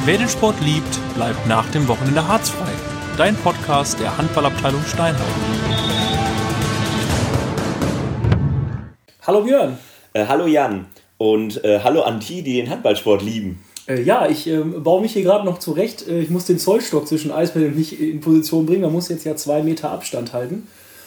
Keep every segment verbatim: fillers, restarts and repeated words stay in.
Wer den Sport liebt, bleibt nach dem Wochenende harzfrei. Dein Podcast der Handballabteilung Steinhausen. Hallo Björn. Äh, hallo Jan und äh, hallo an die, die den Handballsport lieben. Äh, ja, ich äh, baue mich hier gerade noch zurecht. Äh, ich muss den Zollstock zwischen Eisbären und mich in Position bringen. Man muss jetzt ja zwei Meter Abstand halten.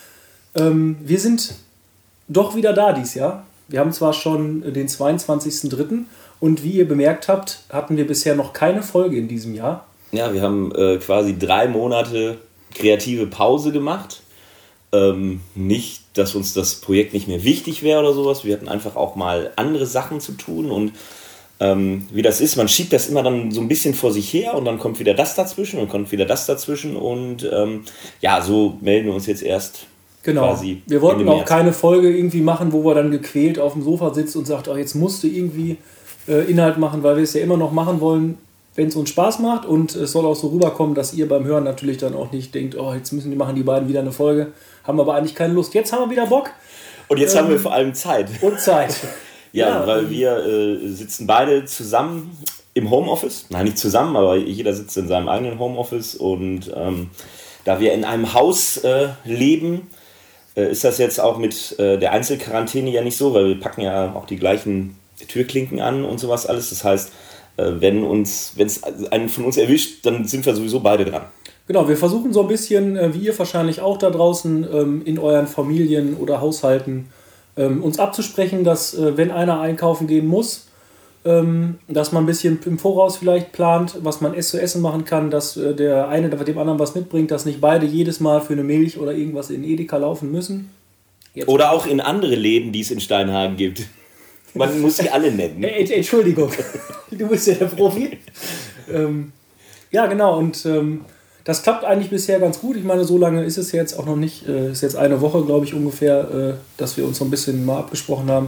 Ähm, wir sind doch wieder da dieses Jahr. Wir haben zwar schon den zweiundzwanzigsten dritten und wie ihr bemerkt habt, hatten wir bisher noch keine Folge in diesem Jahr. Ja, wir haben äh, quasi drei Monate kreative Pause gemacht. Ähm, nicht, dass uns das Projekt nicht mehr wichtig wäre oder sowas. Wir hatten einfach auch mal andere Sachen zu tun und ähm, wie das ist, man schiebt das immer dann so ein bisschen vor sich her und dann kommt wieder das dazwischen und kommt wieder das dazwischen und ähm, ja, so melden wir uns jetzt erst. Genau, quasi wir wollten auch keine Folge irgendwie machen, wo wir dann gequält auf dem Sofa sitzen und sagt, ach, jetzt musst du irgendwie äh, Inhalt machen, weil wir es ja immer noch machen wollen, wenn es uns Spaß macht und es soll auch so rüberkommen, dass ihr beim Hören natürlich dann auch nicht denkt, oh, jetzt müssen die machen die beiden wieder eine Folge, haben aber eigentlich keine Lust. Jetzt haben wir wieder Bock. Und jetzt ähm, haben wir vor allem Zeit. Und Zeit. ja, ja, weil wir äh, sitzen beide zusammen im Homeoffice. Nein, nicht zusammen, aber jeder sitzt in seinem eigenen Homeoffice und ähm, da wir in einem Haus äh, leben, ist das jetzt auch mit äh, der Einzelquarantäne ja nicht so, weil wir packen ja auch die gleichen Türklinken an und sowas alles. Das heißt, äh, wenn uns, wenn es einen von uns erwischt, dann sind wir sowieso beide dran. Genau, wir versuchen so ein bisschen, äh, wie ihr wahrscheinlich auch da draußen ähm, in euren Familien oder Haushalten, ähm, uns abzusprechen, dass äh, wenn einer einkaufen gehen muss, ähm, dass man ein bisschen im Voraus vielleicht plant, was man zu essen machen kann, dass äh, der eine dem anderen was mitbringt, dass nicht beide jedes Mal für eine Milch oder irgendwas in Edeka laufen müssen. Jetzt oder auch in andere Läden, die es in Steinhagen gibt. Man muss sie alle nennen. Entschuldigung, du bist ja der Profi. ähm, ja, genau, und ähm, das klappt eigentlich bisher ganz gut. Ich meine, so lange ist es jetzt auch noch nicht. Äh, ist jetzt eine Woche, glaube ich, ungefähr, äh, dass wir uns so ein bisschen mal abgesprochen haben.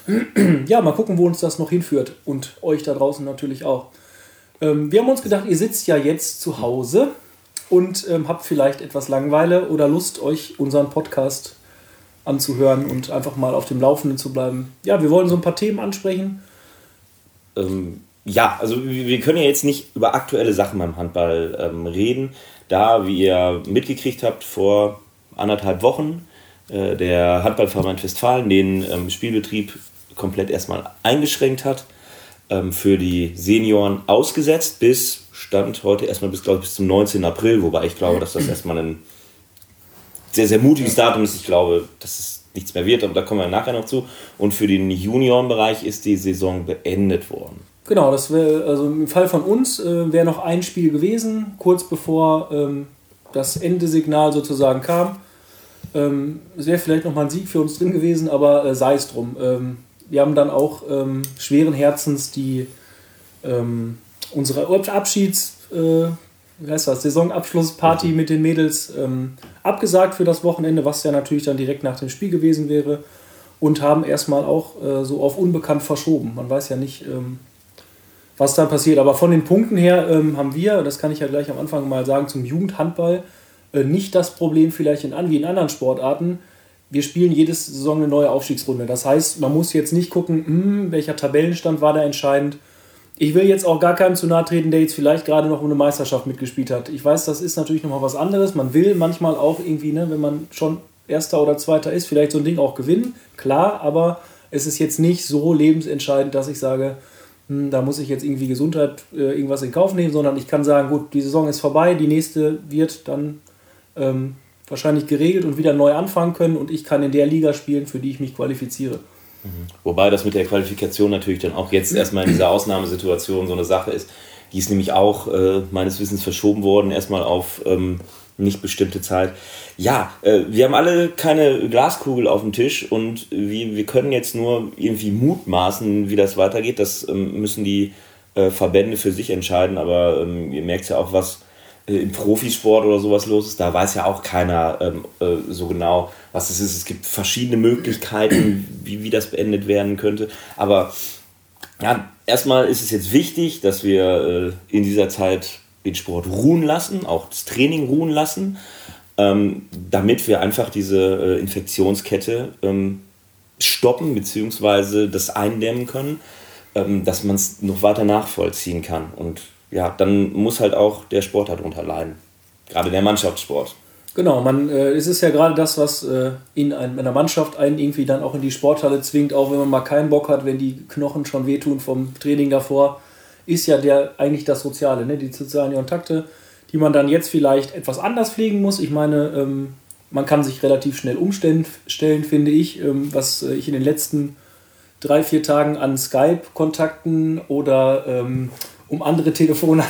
Ja, mal gucken, wo uns das noch hinführt und euch da draußen natürlich auch. Ähm, wir haben uns gedacht, ihr sitzt ja jetzt zu Hause und ähm, habt vielleicht etwas Langeweile oder Lust, euch unseren Podcast anzuhören und einfach mal auf dem Laufenden zu bleiben. Ja, wir wollen so ein paar Themen ansprechen. Ähm, ja, also wir können ja jetzt nicht über aktuelle Sachen beim Handball ähm, reden, da, wie ihr mitgekriegt habt, vor anderthalb Wochen äh, der Handballverband Westfalen den ähm, Spielbetrieb komplett erstmal eingeschränkt hat, ähm, für die Senioren ausgesetzt, bis, Stand heute erstmal bis, glaube ich, bis zum neunzehnten April, wobei ich glaube, dass das erstmal ein sehr, sehr mutiges Datum ist. Ich glaube, dass es nichts mehr wird, aber da kommen wir nachher noch zu. Und für den Juniorenbereich ist die Saison beendet worden. Genau, das wäre, also im Fall von uns äh, wäre noch ein Spiel gewesen, kurz bevor ähm, das Endesignal sozusagen kam. Ähm, es wäre vielleicht noch mal ein Sieg für uns drin gewesen, aber äh, sei es drum. Ähm, Wir haben dann auch ähm, schweren Herzens die ähm, unsere Abschieds, äh, wie heißt das, Saisonabschlussparty mit den Mädels ähm, abgesagt für das Wochenende, was ja natürlich dann direkt nach dem Spiel gewesen wäre, und haben erstmal auch äh, so auf unbekannt verschoben. Man weiß ja nicht, ähm, was dann passiert. Aber von den Punkten her ähm, haben wir, das kann ich ja gleich am Anfang mal sagen, zum Jugendhandball äh, nicht das Problem vielleicht in, wie in anderen Sportarten. Wir spielen jede Saison eine neue Aufstiegsrunde. Das heißt, man muss jetzt nicht gucken, hm, welcher Tabellenstand war da entscheidend. Ich will jetzt auch gar keinem zu nahe treten, der jetzt vielleicht gerade noch um eine Meisterschaft mitgespielt hat. Ich weiß, das ist natürlich nochmal was anderes. Man will manchmal auch irgendwie, ne, wenn man schon Erster oder Zweiter ist, vielleicht so ein Ding auch gewinnen. Klar, aber es ist jetzt nicht so lebensentscheidend, dass ich sage, hm, da muss ich jetzt irgendwie Gesundheit, äh, irgendwas in Kauf nehmen, sondern ich kann sagen, gut, die Saison ist vorbei, die nächste wird dann ähm, wahrscheinlich geregelt und wieder neu anfangen können und ich kann in der Liga spielen, für die ich mich qualifiziere. Wobei das mit der Qualifikation natürlich dann auch jetzt erstmal in dieser Ausnahmesituation so eine Sache ist. Die ist nämlich auch äh, meines Wissens verschoben worden, erstmal auf ähm, nicht bestimmte Zeit. Ja, äh, wir haben alle keine Glaskugel auf dem Tisch und wir, wir können jetzt nur irgendwie mutmaßen, wie das weitergeht. Das ähm, müssen die äh, Verbände für sich entscheiden, aber ähm, ihr merkt ja auch, was im Profisport oder sowas los ist, da weiß ja auch keiner ähm, äh, so genau, was es ist. Es gibt verschiedene Möglichkeiten, wie, wie das beendet werden könnte. Aber ja, erstmal ist es jetzt wichtig, dass wir äh, in dieser Zeit den Sport ruhen lassen, auch das Training ruhen lassen, ähm, damit wir einfach diese äh, Infektionskette ähm, stoppen bzw. das eindämmen können, ähm, dass man es noch weiter nachvollziehen kann. Und ja, dann muss halt auch der Sport darunter leiden. Gerade der Mannschaftssport. Genau, man, äh, es ist ja gerade das, was äh, in einer Mannschaft einen irgendwie dann auch in die Sporthalle zwingt, auch wenn man mal keinen Bock hat, wenn die Knochen schon wehtun vom Training davor, ist ja der eigentlich das Soziale, ne? Die sozialen Kontakte, die man dann jetzt vielleicht etwas anders pflegen muss. Ich meine, ähm, man kann sich relativ schnell umstellen, stellen, finde ich, ähm, was äh, ich in den letzten drei, vier Tagen an Skype-Kontakten oder ähm, um andere Telefone.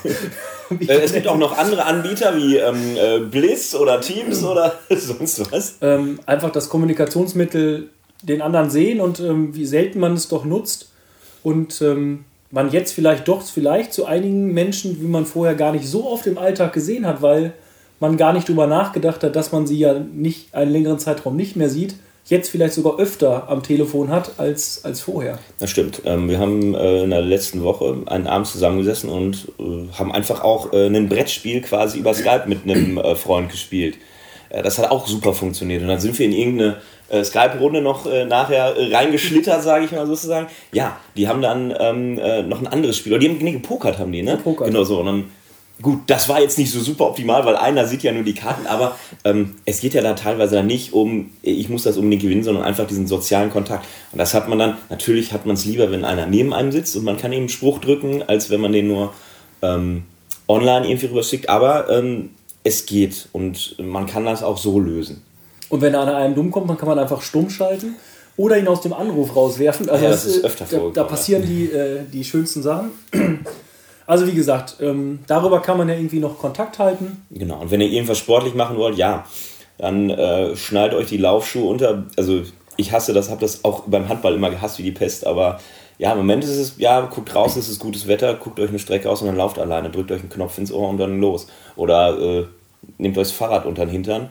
Es gibt auch noch andere Anbieter wie ähm, äh, Bliss oder Teams oder sonst was. Ähm, einfach das Kommunikationsmittel den anderen sehen und ähm, wie selten man es doch nutzt. Und ähm, man jetzt vielleicht doch vielleicht zu einigen Menschen, wie man vorher gar nicht so oft im Alltag gesehen hat, weil man gar nicht drüber nachgedacht hat, dass man sie ja nicht einen längeren Zeitraum nicht mehr sieht, jetzt vielleicht sogar öfter am Telefon hat als, als vorher. Das stimmt. Ähm, wir haben äh, in der letzten Woche einen Abend zusammengesessen und äh, haben einfach auch äh, ein Brettspiel quasi über Skype mit einem äh, Freund gespielt. Äh, das hat auch super funktioniert. Und dann sind wir in irgendeine äh, Skype-Runde noch äh, nachher äh, reingeschlittert, sage ich mal sozusagen. Ja, die haben dann ähm, äh, noch ein anderes Spiel. Oder die haben nee, gepokert, haben die, ne? Gepokert. Genau so. Und dann gut, das war jetzt nicht so super optimal, weil einer sieht ja nur die Karten, aber ähm, es geht ja da teilweise dann nicht um, ich muss das unbedingt gewinnen, sondern einfach diesen sozialen Kontakt. Und das hat man dann, natürlich hat man es lieber, wenn einer neben einem sitzt und man kann ihm einen Spruch drücken, als wenn man den nur ähm, online irgendwie rüberschickt. Aber ähm, es geht und man kann das auch so lösen. Und wenn einer einem dumm kommt, dann kann man einfach stumm schalten oder ihn aus dem Anruf rauswerfen. Also ja, das ist öfter da, vorgekommen. da passieren die, äh, die schönsten Sachen. Also wie gesagt, ähm, darüber kann man ja irgendwie noch Kontakt halten. Genau, und wenn ihr irgendwas sportlich machen wollt, ja, dann äh, schnallt euch die Laufschuhe unter. Also ich hasse das, habe das auch beim Handball immer gehasst wie die Pest, aber ja, im Moment ist es, ja, guckt draußen, es ist gutes Wetter, guckt euch eine Strecke aus und dann lauft alleine, drückt euch einen Knopf ins Ohr und dann los. Oder äh, nehmt euch das Fahrrad unter den Hintern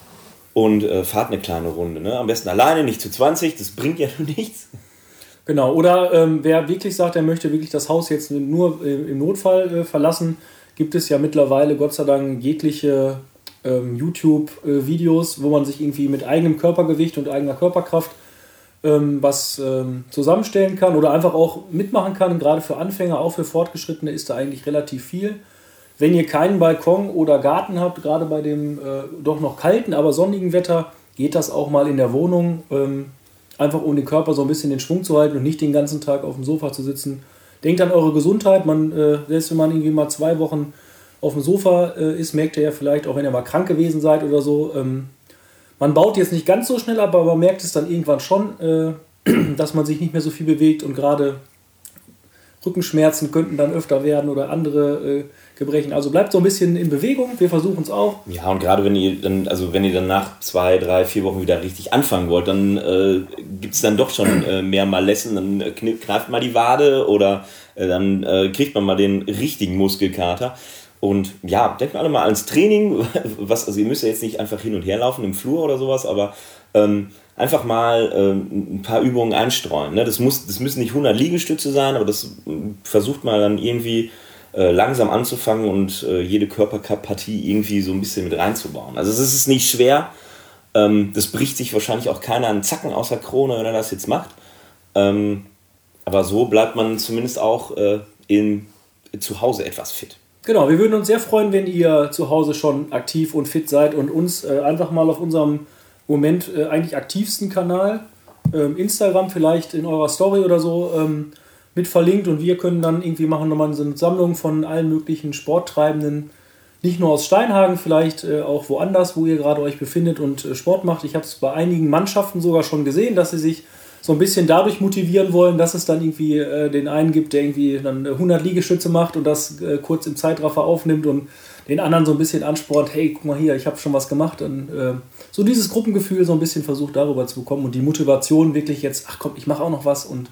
und äh, fahrt eine kleine Runde. Ne? Am besten alleine, nicht zu zwanzig, das bringt ja nichts. Genau, oder ähm, wer wirklich sagt, er möchte wirklich das Haus jetzt nur äh, im Notfall äh, verlassen, gibt es ja mittlerweile Gott sei Dank jegliche ähm, YouTube-Videos, äh, wo man sich irgendwie mit eigenem Körpergewicht und eigener Körperkraft ähm, was ähm, zusammenstellen kann oder einfach auch mitmachen kann. Gerade für Anfänger, auch für Fortgeschrittene ist da eigentlich relativ viel. Wenn ihr keinen Balkon oder Garten habt, gerade bei dem äh, doch noch kalten, aber sonnigen Wetter, geht das auch mal in der Wohnung. Ähm, Einfach um den Körper so ein bisschen in Schwung zu halten und nicht den ganzen Tag auf dem Sofa zu sitzen. Denkt an eure Gesundheit. Man, äh, selbst wenn man irgendwie mal zwei Wochen auf dem Sofa äh, ist, merkt ihr ja vielleicht, auch wenn ihr mal krank gewesen seid oder so, ähm, man baut jetzt nicht ganz so schnell ab, aber man merkt es dann irgendwann schon, äh, dass man sich nicht mehr so viel bewegt und gerade Rückenschmerzen könnten dann öfter werden oder andere äh, Gebrechen. Also bleibt so ein bisschen in Bewegung, wir versuchen es auch. Ja, und gerade wenn ihr dann, also wenn ihr dann nach zwei, drei, vier Wochen wieder richtig anfangen wollt, dann äh, gibt es dann doch schon äh, mehr Malessen, dann äh, kneift mal die Wade oder äh, dann äh, kriegt man mal den richtigen Muskelkater. Und ja, denkt alle mal ans Training, was, also ihr müsst ja jetzt nicht einfach hin und her laufen im Flur oder sowas, aber ähm, einfach mal ähm, ein paar Übungen einstreuen. Ne? Das, muss, das müssen nicht hundert Liegestütze sein, aber das äh, versucht mal dann irgendwie äh, langsam anzufangen und äh, jede Körperpartie irgendwie so ein bisschen mit reinzubauen. Also es ist nicht schwer, ähm, das bricht sich wahrscheinlich auch keiner einen Zacken aus der Krone, wenn er das jetzt macht. Ähm, aber so bleibt man zumindest auch äh, in, zu Hause etwas fit. Genau, wir würden uns sehr freuen, wenn ihr zu Hause schon aktiv und fit seid und uns äh, einfach mal auf unserem Moment äh, eigentlich aktivsten Kanal, ähm, Instagram vielleicht in eurer Story oder so, ähm, mit verlinkt und wir können dann irgendwie machen nochmal so eine Sammlung von allen möglichen Sporttreibenden, nicht nur aus Steinhagen, vielleicht äh, auch woanders, wo ihr gerade euch befindet und äh, Sport macht. Ich habe es bei einigen Mannschaften sogar schon gesehen, dass sie sich so ein bisschen dadurch motivieren wollen, dass es dann irgendwie äh, den einen gibt, der irgendwie dann hundert Liegestütze macht und das äh, kurz im Zeitraffer aufnimmt und den anderen so ein bisschen anspornt, hey, guck mal hier, ich habe schon was gemacht. Und äh, so dieses Gruppengefühl so ein bisschen versucht darüber zu bekommen und die Motivation wirklich jetzt, ach komm, ich mache auch noch was und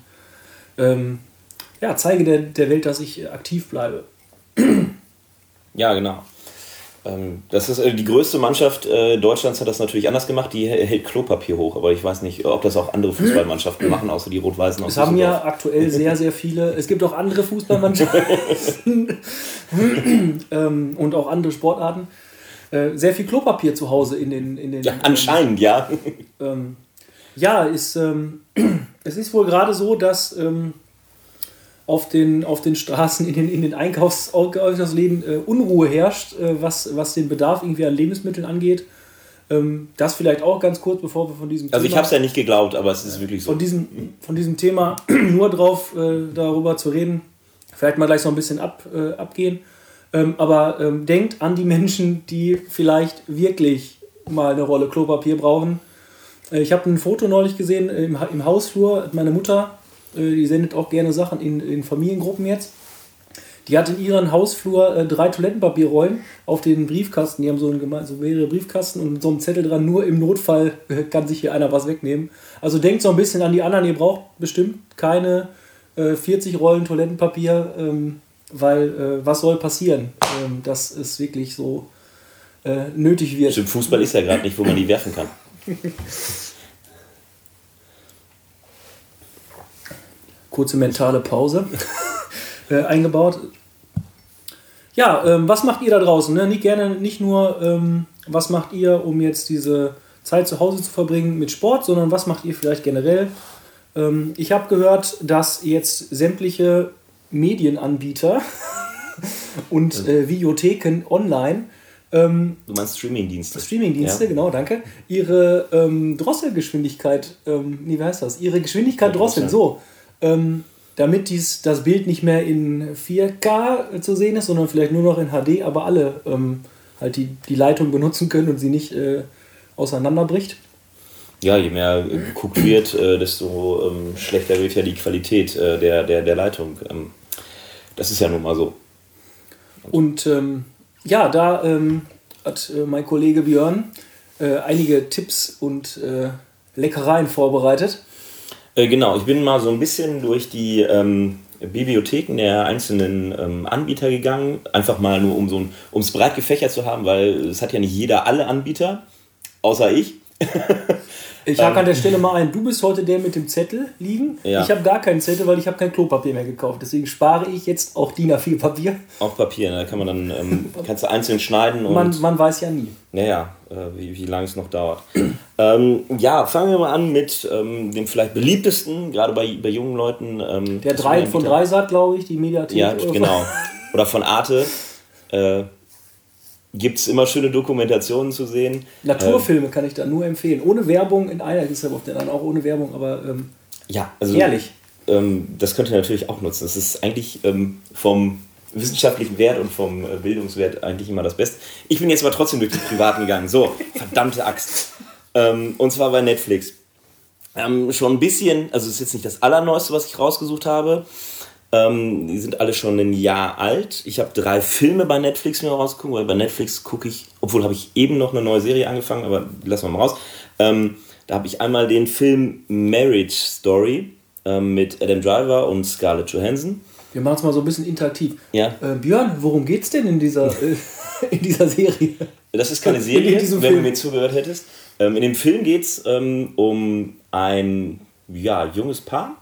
ähm, ja, zeige der, der Welt, dass ich aktiv bleibe. Ja, genau. Das ist die größte Mannschaft Deutschlands, hat das natürlich anders gemacht. Die hält Klopapier hoch, aber ich weiß nicht, ob das auch andere Fußballmannschaften machen, außer die Rot-Weißen aus Es haben ja aktuell sehr, sehr viele. Es gibt auch andere Fußballmannschaften ähm, und auch andere Sportarten. Äh, sehr viel Klopapier zu Hause in den. In den ja, anscheinend, ja. Ähm, ja, ist, ähm, es ist wohl gerade so, dass ähm, auf den, auf den Straßen, in den, in den Einkaufs-, Einkaufsläden äh, Unruhe herrscht, äh, was, was den Bedarf irgendwie an Lebensmitteln angeht. Ähm, das vielleicht auch ganz kurz, bevor wir von diesem Also Thema... ich habe es ja nicht geglaubt, aber es ist wirklich so. Von diesem, von diesem Thema nur drauf, äh, darüber zu reden, vielleicht mal gleich so ein bisschen ab, äh, abgehen. Ähm, aber ähm, denkt an die Menschen, die vielleicht wirklich mal eine Rolle Klopapier brauchen. Äh, ich habe ein Foto neulich gesehen äh, im, im Hausflur. Meine Mutter, äh, die sendet auch gerne Sachen in, in Familiengruppen jetzt. Die hat in ihrem Hausflur äh, drei Toilettenpapierrollen auf den Briefkasten. Die haben so, einen, so mehrere Briefkasten und mit so einem Zettel dran, nur im Notfall äh, kann sich hier einer was wegnehmen. Also denkt so ein bisschen an die anderen. Ihr braucht bestimmt keine äh, vierzig Rollen Toilettenpapier, ähm, weil äh, was soll passieren, ähm, dass es wirklich so äh, nötig wird. Im Fußball ist ja gerade nicht, wo man die werfen kann. Kurze mentale Pause. Äh, eingebaut. Ja, ähm, was macht ihr da draußen? Ne? Nicht gerne, nicht nur, ähm, was macht ihr, um jetzt diese Zeit zu Hause zu verbringen mit Sport, sondern was macht ihr vielleicht generell? Ähm, ich habe gehört, dass jetzt sämtliche Medienanbieter und äh, Videotheken online ähm, Du meinst Streamingdienste? Streamingdienste, Ja. genau, danke. Ihre ähm, Drosselgeschwindigkeit, ähm, nee, wie heißt das? Ihre Geschwindigkeit Ja, drosseln, drosseln. so. Ähm, damit dies, das Bild nicht mehr in vier K zu sehen ist, sondern vielleicht nur noch in H D, aber alle ähm, halt die, die Leitung benutzen können und sie nicht äh, auseinanderbricht. Ja, je mehr äh, geguckt wird, äh, desto ähm, schlechter wird ja die Qualität äh, der, der, der Leitung. Ähm, das ist ja nun mal so. Und ähm, ja, da ähm, hat äh, mein Kollege Björn äh, einige Tipps und äh, Leckereien vorbereitet. Äh, genau, ich bin mal so ein bisschen durch die ähm, Bibliotheken der einzelnen ähm, Anbieter gegangen. Einfach mal nur, um so ein, um es breit gefächert zu haben, weil es hat ja nicht jeder alle Anbieter, außer ich. Ich hake an der Stelle mal ein, du bist heute der mit dem Zettel liegen. Ja. Ich habe gar keinen Zettel, weil ich habe kein Klopapier mehr gekauft. Deswegen spare ich jetzt auch D I N A vier Papier. Auf Papier, ne? Da kann man dann, ähm, kannst du einzeln schneiden und... Man, man weiß ja nie. Naja, äh, wie, wie lange es noch dauert. ähm, ja, fangen wir mal an mit ähm, dem vielleicht beliebtesten, gerade bei, bei jungen Leuten. Ähm, Der drei von Dreisat, glaube ich, die Mediathek. Ja, oder genau. Oder von Arte. Äh, Gibt es immer schöne Dokumentationen zu sehen. Naturfilme ähm, kann ich da nur empfehlen. Ohne Werbung, in einer ist ja auf der anderen auch ohne Werbung, aber ähm, ja, also, herrlich. Ähm, das könnt ihr natürlich auch nutzen. Das ist eigentlich ähm, vom wissenschaftlichen Wert und vom äh, Bildungswert eigentlich immer das Beste. Ich bin jetzt aber trotzdem durch die Privaten gegangen. So, verdammte Axt. Ähm, und zwar bei Netflix. Ähm, schon ein bisschen, also es ist jetzt nicht das Allerneueste, was ich rausgesucht habe. Ähm, die sind alle schon ein Jahr alt. Ich habe drei Filme bei Netflix mir rausgeguckt, weil bei Netflix gucke ich, obwohl habe ich eben noch eine neue Serie angefangen, aber die lassen wir mal raus. Ähm, da habe ich einmal den Film Marriage Story ähm, mit Adam Driver und Scarlett Johansson. Wir machen es mal so ein bisschen interaktiv. Ja. Äh, Björn, worum geht's denn in dieser, äh, in dieser Serie? Das ist keine Serie, wenn Film. du mir zugehört hättest. Ähm, in dem Film geht es ähm, um ein ja, junges Paar,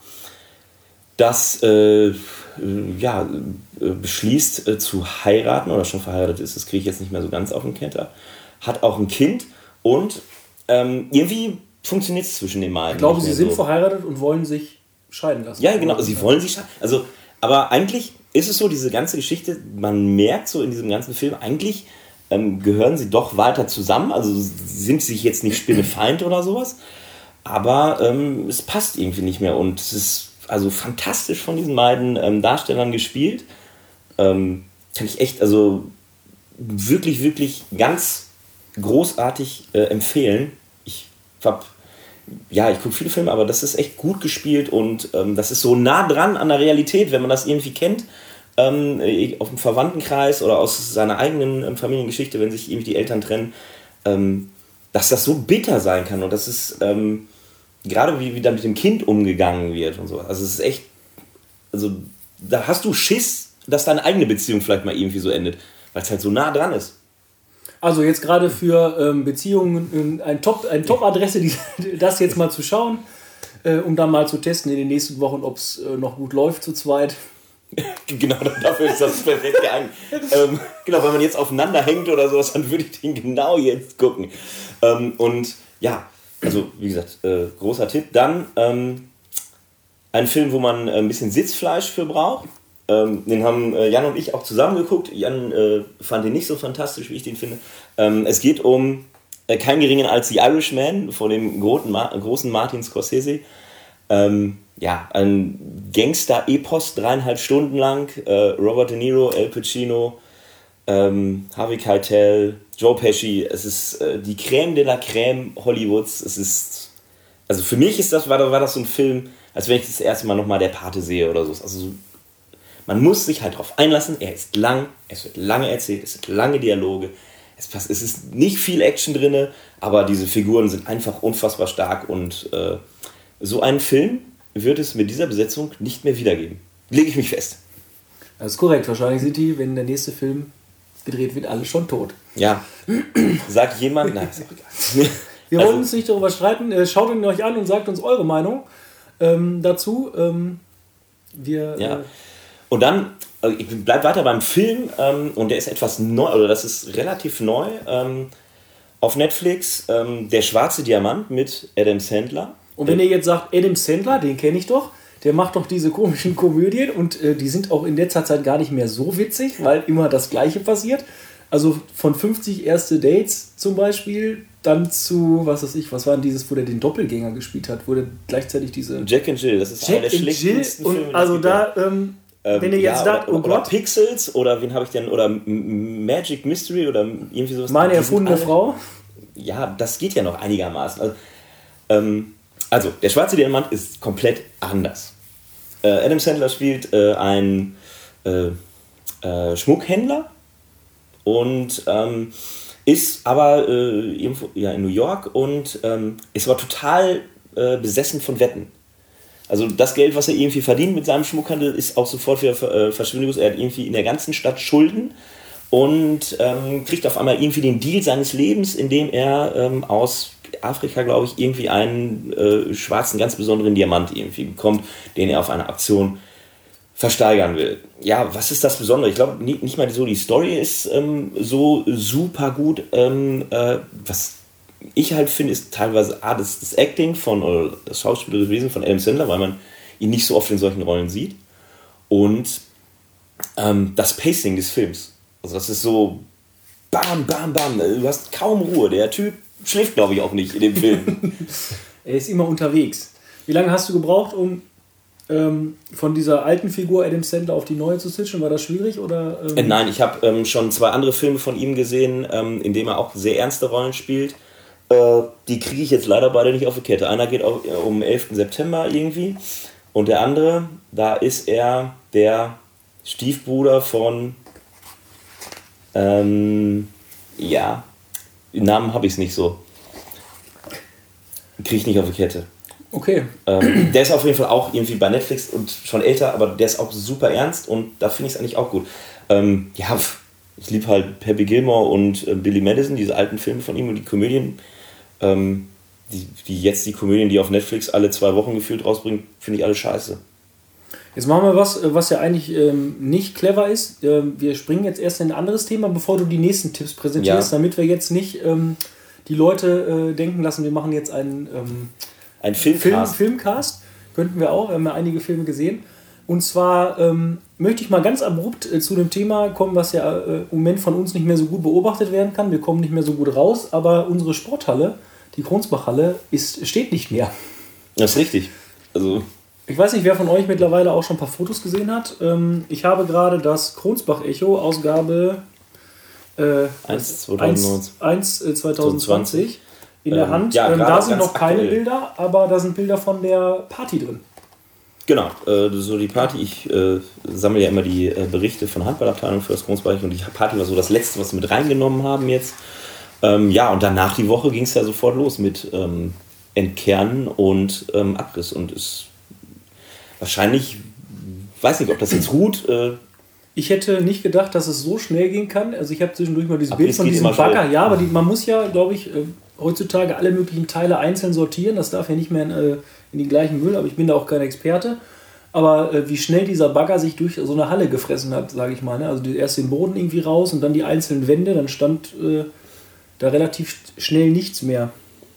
das äh, ja, äh, beschließt äh, zu heiraten oder schon verheiratet ist, das kriege ich jetzt nicht mehr so ganz auf den Ketter, hat auch ein Kind und ähm, irgendwie funktioniert es zwischen den beiden. Ich glaube, nicht sie mehr sind so. verheiratet und wollen sich scheiden lassen. Ja, genau, sie wollen sich scheiden. Also, aber eigentlich ist es so, diese ganze Geschichte, man merkt so in diesem ganzen Film, eigentlich ähm, gehören sie doch weiter zusammen, also sind sie sich jetzt nicht Spinnefeind oder sowas, aber ähm, es passt irgendwie nicht mehr und es ist also fantastisch von diesen beiden ähm, Darstellern gespielt. Ähm, kann ich echt, also wirklich, wirklich ganz großartig äh, empfehlen. Ich hab, ja, ich gucke viele Filme, aber das ist echt gut gespielt und ähm, das ist so nah dran an der Realität, wenn man das irgendwie kennt, ähm, auf dem Verwandtenkreis oder aus seiner eigenen ähm, Familiengeschichte, wenn sich irgendwie die Eltern trennen, ähm, dass das so bitter sein kann und das ist ähm, gerade wie, wie da mit dem Kind umgegangen wird und so. Also es ist echt, also da hast du Schiss, dass deine eigene Beziehung vielleicht mal irgendwie so endet, weil es halt so nah dran ist. Also jetzt gerade für ähm, Beziehungen äh, ein Top, eine Top-Adresse, die, das jetzt mal zu schauen, äh, um dann mal zu testen in den nächsten Wochen, ob es äh, noch gut läuft zu zweit. Genau, dafür ist das perfekt geeignet. ähm, genau, wenn man jetzt aufeinander hängt oder sowas, dann würde ich den genau jetzt gucken. Ähm, und ja, also wie gesagt, äh, großer Tipp. Dann ähm, ein Film, wo man ein bisschen Sitzfleisch für braucht. Ähm, den haben äh, Jan und ich auch zusammen geguckt. Jan äh, fand den nicht so fantastisch, wie ich den finde. Ähm, es geht um äh, keinen geringen als The Irishman von dem großen, Ma- großen Martin Scorsese. Ähm, ja, ein Gangster-Epos, dreieinhalb Stunden lang. Äh, Robert De Niro, Al Pacino, ähm, Harvey Keitel, Joe Pesci. Es ist äh, die Crème de la Crème Hollywoods. Es ist, also für mich ist das, war, war das so ein Film, als wenn ich das erste Mal nochmal Der Pate sehe oder so. Also so, man muss sich halt darauf einlassen. Er ist lang, es wird lange erzählt, es sind lange Dialoge. Es, passt, es ist nicht viel Action drin, aber diese Figuren sind einfach unfassbar stark und äh, so einen Film wird es mit dieser Besetzung nicht mehr wiedergeben. Lege ich mich fest. Das ist korrekt. Wahrscheinlich sind die, wenn der nächste Film gedreht wird, alle schon tot. Ja, sagt jemand, nein, ist auch egal. Wir Also- wollen uns nicht darüber streiten. Äh, Schaut ihn euch an und sagt uns eure Meinung ähm, dazu. Ähm, wir, Ja. äh, Und dann, äh, ich bleib weiter beim Film ähm, und der ist etwas neu, oder das ist relativ neu ähm, auf Netflix. Ähm, Der schwarze Diamant mit Adam Sandler. Und wenn ihr jetzt sagt, Adam Sandler, den kenne ich doch, der macht doch diese komischen Komödien und äh, die sind auch in letzter Zeit gar nicht mehr so witzig, weil immer das Gleiche passiert. Also von fünfzig erste Dates zum Beispiel, dann zu, was weiß ich, was war denn dieses, wo der den Doppelgänger gespielt hat, wo der gleichzeitig diese... Jack and Jill, das ist einer Jack der and Jill schlechtesten Filme. und die also es da, gibt. ähm, Ähm, wenn ihr jetzt ja, sagt, oder, oh oder Gott, Pixels oder wen habe ich denn, oder M- Magic Mystery oder irgendwie sowas. meine Die sind erfundene alle- Frau, Ja, das geht ja noch einigermaßen. Also, ähm, also der schwarze Diamant ist komplett anders. Äh, Adam Sandler spielt äh, einen äh, äh, Schmuckhändler und ähm, ist aber äh, irgendwo, ja, in New York und ähm, ist aber total äh, besessen von Wetten. Also das Geld, was er irgendwie verdient mit seinem Schmuckhandel, ist auch sofort wieder äh, verschwindet. Er hat irgendwie in der ganzen Stadt Schulden und ähm, kriegt auf einmal irgendwie den Deal seines Lebens, indem er ähm, aus Afrika, glaube ich, irgendwie einen äh, schwarzen, ganz besonderen Diamant irgendwie bekommt, den er auf einer Aktion versteigern will. Ja, was ist das Besondere? Ich glaube, nicht, nicht mal so die Story ist ähm, so super gut. Ähm, äh, was ich halt finde, ist teilweise ah, das, das Acting von, oder das schauspielerische Wesen von Adam Sandler, weil man ihn nicht so oft in solchen Rollen sieht. Und ähm, das Pacing des Films. Also das ist so bam, bam, bam. Du hast kaum Ruhe. Der Typ schläft, glaube ich, auch nicht in dem Film. er ist immer unterwegs. Wie lange hast du gebraucht, um ähm, von dieser alten Figur Adam Sandler auf die neue zu switchen? War das schwierig? Oder, ähm? äh, nein, ich habe ähm, schon zwei andere Filme von ihm gesehen, ähm, in denen er auch sehr ernste Rollen spielt. Äh, die kriege ich jetzt leider beide nicht auf die Kette. Einer geht auf, äh, um elften September irgendwie und der andere, da ist er der Stiefbruder von ähm, ja, den Namen habe ich es nicht so. Kriege ich nicht auf die Kette. Okay. Ähm, der ist auf jeden Fall auch irgendwie bei Netflix und schon älter, aber der ist auch super ernst und da finde ich es eigentlich auch gut. Ähm, ja, ich liebe halt Happy Gilmore und äh, Billy Madison, diese alten Filme von ihm und die Komödien. Ähm, die, die jetzt die Komödien, die auf Netflix alle zwei Wochen gefühlt rausbringen, finde ich alle scheiße. Jetzt machen wir was, was ja eigentlich ähm, nicht clever ist. Ähm, wir springen jetzt erst in ein anderes Thema, bevor du die nächsten Tipps präsentierst, Ja. damit wir jetzt nicht ähm, die Leute äh, denken lassen, wir machen jetzt einen ähm, Ein Film, Filmcast. Filmcast. Könnten wir auch, wir haben ja einige Filme gesehen. Und zwar ähm, möchte ich mal ganz abrupt äh, zu dem Thema kommen, was ja äh, im Moment von uns nicht mehr so gut beobachtet werden kann. Wir kommen nicht mehr so gut raus, aber unsere Sporthalle, die Kronsbachhalle, ist, steht nicht mehr. Das ist richtig. Also, Ich weiß nicht, wer von euch mittlerweile auch schon ein paar Fotos gesehen hat. Ähm, ich habe gerade das Kronsbach-Echo, Ausgabe äh, eins zweitausendneunzehn. zwanzig zwanzig in der Ähm, Hand. ja, ähm, da gerade sind ganz noch keine aktuell. Bilder, aber da sind Bilder von der Party drin. Genau, äh, so die Party, ich äh, sammle ja immer die äh, Berichte von Handballabteilung für das Kronsbereich und die Party war so das Letzte, was wir mit reingenommen haben jetzt. Ähm, ja, und danach die Woche ging es ja sofort los mit ähm, Entkernen und ähm, Abriss und es wahrscheinlich, weiß nicht, ob das jetzt ruht. Äh, Ich hätte nicht gedacht, dass es so schnell gehen kann. Also ich habe zwischendurch mal dieses Aber Bild es von geht diesem immer schnell. Bagger. Ja, aber die, man muss ja, glaube ich, äh, heutzutage alle möglichen Teile einzeln sortieren. Das darf ja nicht mehr in, äh, in den gleichen Müll, aber ich bin da auch kein Experte. Aber äh, wie schnell dieser Bagger sich durch so eine Halle gefressen hat, sage ich mal. Ne? Also die, erst den Boden irgendwie raus und dann die einzelnen Wände. Dann stand äh, da relativ schnell nichts mehr.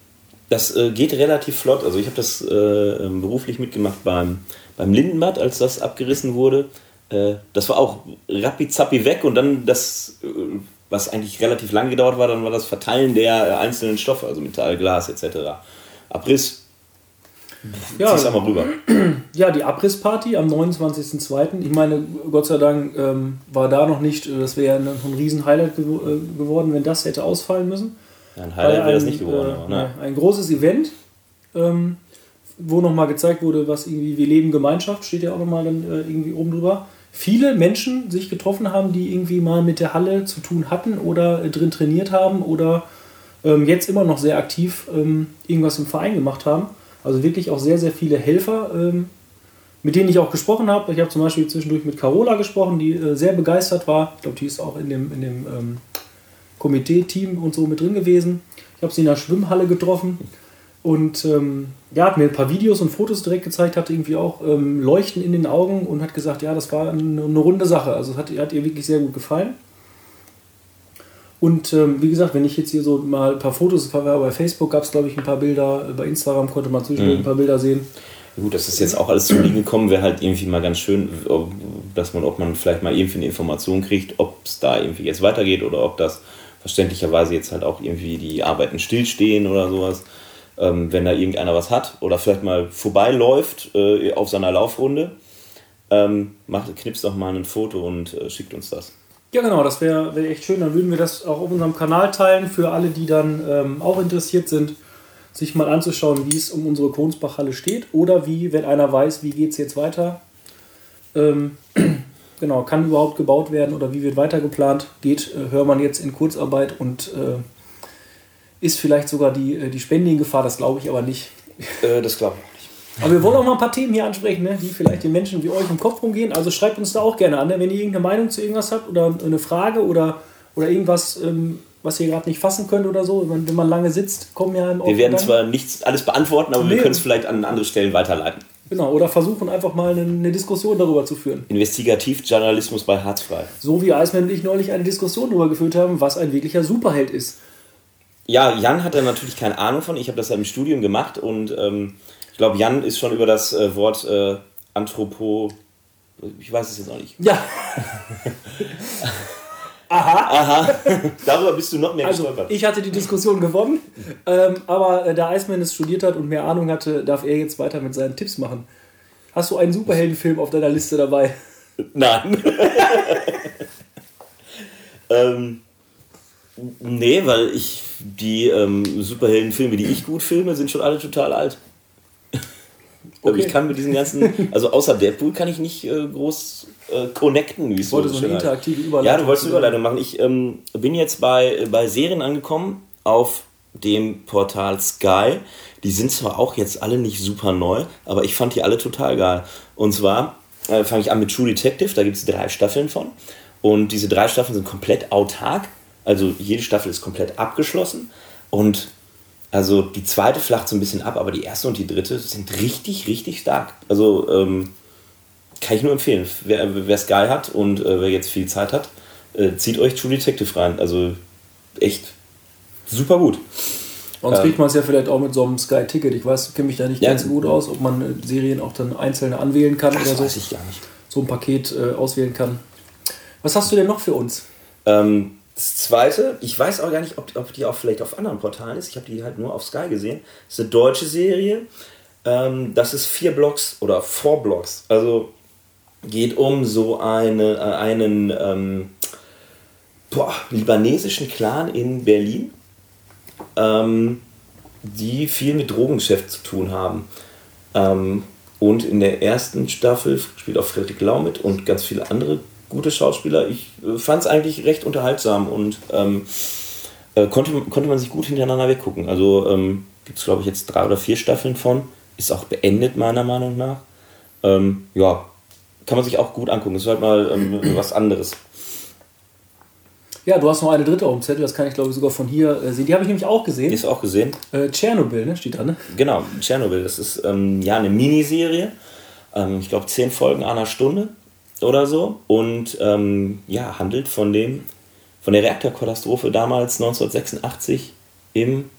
das äh, geht relativ flott. Also ich habe das äh, beruflich mitgemacht beim, beim Lindenbad, als das abgerissen wurde. Äh, das war auch rappi-zappi weg und dann das, äh, was eigentlich relativ lang gedauert war, dann war das Verteilen der einzelnen Stoffe, also Metall, Glas et cetera. Abriss. Ja, zieh's einmal rüber. Ja, die Abrissparty am neunundzwanzigsten zweiten Ich meine, Gott sei Dank ähm, war da noch nicht, das wäre ein, ein Riesen-Highlight gew- äh, geworden, wenn das hätte ausfallen müssen. Ja, ein Highlight wäre das nicht geworden. Äh, aber, ne? Ein großes Event, ähm, wo nochmal gezeigt wurde, was irgendwie wir leben Gemeinschaft, steht ja auch nochmal dann äh, irgendwie oben drüber. Viele Menschen sich getroffen haben, die irgendwie mal mit der Halle zu tun hatten oder äh, drin trainiert haben oder ähm, jetzt immer noch sehr aktiv ähm, irgendwas im Verein gemacht haben. Also wirklich auch sehr, sehr viele Helfer, ähm, mit denen ich auch gesprochen habe. Ich habe zum Beispiel zwischendurch mit Carola gesprochen, die äh, sehr begeistert war. Ich glaube, die ist auch in dem, in dem ähm, Komitee-Team und so mit drin gewesen. Ich habe sie in der Schwimmhalle getroffen und ähm, ja, hat mir ein paar Videos und Fotos direkt gezeigt, hatte irgendwie auch ähm, Leuchten in den Augen und hat gesagt, ja, das war eine, eine runde Sache. Also hat, hat ihr wirklich sehr gut gefallen. Und ähm, wie gesagt, wenn ich jetzt hier so mal ein paar Fotos, bei Facebook gab es glaube ich ein paar Bilder, bei Instagram konnte man zwischendurch Mhm. ein paar Bilder sehen. Gut, das ist jetzt auch alles zum Liegen gekommen, wäre halt irgendwie mal ganz schön, ob, dass man, ob man vielleicht mal irgendwie eine Information kriegt, ob es da irgendwie jetzt weitergeht oder ob das verständlicherweise jetzt halt auch irgendwie die Arbeiten stillstehen oder sowas. Ähm, wenn da irgendeiner was hat oder vielleicht mal vorbeiläuft äh, auf seiner Laufrunde, ähm, macht, knipst doch mal ein Foto und äh, schickt uns das. Ja genau, das wäre wär echt schön. Dann würden wir das auch auf unserem Kanal teilen für alle, die dann ähm, auch interessiert sind, sich mal anzuschauen, wie es um unsere Kronsbach-Halle steht oder wie, wenn einer weiß, wie geht es jetzt weiter. Ähm, genau, kann überhaupt gebaut werden oder wie wird weiter geplant, geht, äh, hört man jetzt in Kurzarbeit und äh, ist vielleicht sogar die, äh, die Spende in Gefahr, das glaube ich aber nicht. Äh, das glaube ich auch nicht. Aber wir wollen auch mal ein paar Themen hier ansprechen, ne, die vielleicht den Menschen wie euch im Kopf rumgehen. Also schreibt uns da auch gerne an, ne, wenn ihr irgendeine Meinung zu irgendwas habt oder eine Frage oder, oder irgendwas, ähm, was ihr gerade nicht fassen könnt oder so. Wenn, wenn man lange sitzt, kommen ja im Wir werden zwar nicht alles beantworten, aber nee. wir können es vielleicht an andere Stellen weiterleiten. Genau, oder versuchen einfach mal eine, eine Diskussion darüber zu führen. Investigativjournalismus bei Harzfrei. So wie Eismann und ich neulich eine Diskussion darüber geführt haben, was ein wirklicher Superheld ist. Ja, Jan hat da natürlich keine Ahnung von. Ich habe das ja im Studium gemacht und ähm, ich glaube, Jan ist schon über das äh, Wort äh, Anthropo... Ich weiß es jetzt auch nicht. Ja. Aha. Aha. Darüber bist du noch mehr also, gestolpert. Ich hatte die Diskussion gewonnen, ähm, aber äh, da Eismann es studiert hat und mehr Ahnung hatte, darf er jetzt weiter mit seinen Tipps machen. Hast du einen Superheldenfilm auf deiner Liste dabei? Nein. ähm, nee, weil ich die ähm, Superheldenfilme, die ich gut filme, sind schon alle total alt. Okay. Ich kann mit diesen ganzen, also außer Deadpool kann ich nicht äh, groß äh, connecten. Wie ich wollte so eine interaktive Überleitung. Ja, du wolltest eine Überleitung machen. Ich ähm, bin jetzt bei, bei Serien angekommen auf dem Portal Sky. Die sind zwar auch jetzt alle nicht super neu, aber ich fand die alle total geil. Und zwar äh, fange ich an mit True Detective, da gibt es drei Staffeln von. Und diese drei Staffeln sind komplett autark. Also jede Staffel ist komplett abgeschlossen. Und also die zweite flacht so ein bisschen ab, aber die erste und die dritte sind richtig, richtig stark. Also ähm, kann ich nur empfehlen. Wer es geil hat und äh, wer jetzt viel Zeit hat, äh, zieht euch True Detective rein. Also echt super gut. Sonst kriegt man es ja vielleicht auch mit so einem Sky-Ticket. Ich weiß, kenne mich da nicht ja, ganz so gut aus, ob man äh, Serien auch dann einzelne anwählen kann das oder so. weiß ich gar nicht. So ein Paket äh, auswählen kann. Was hast du denn noch für uns? Ähm, Das zweite, ich weiß auch gar nicht, ob, ob die auch vielleicht auf anderen Portalen ist. Ich habe die halt nur auf Sky gesehen. Das ist eine deutsche Serie. Ähm, das ist vier Blocks oder four Blocks. Also geht um so eine, äh, einen ähm, boah, libanesischen Clan in Berlin, ähm, die viel mit Drogengeschäft zu tun haben. Ähm, und in der ersten Staffel spielt auch Frederik Lau mit und ganz viele andere gute Schauspieler. Ich äh, fand es eigentlich recht unterhaltsam und ähm, äh, konnte, konnte man sich gut hintereinander weggucken. Also ähm, gibt es, glaube ich, jetzt drei oder vier Staffeln von. Ist auch beendet, meiner Meinung nach. Ähm, ja, kann man sich auch gut angucken. Ist halt mal ähm, was anderes. Ja, du hast noch eine dritte auf dem Zettel, das kann ich, glaube ich, sogar von hier äh, sehen. Die habe ich nämlich auch gesehen. Die ist auch gesehen. Äh, Tschernobyl, ne? Steht da, ne? Genau, Tschernobyl. Das ist ähm, ja eine Miniserie. Ähm, ich glaube, zehn Folgen einer Stunde oder so und ähm, ja, handelt von dem von der Reaktorkatastrophe damals neunzehnhundertsechsundachtzig im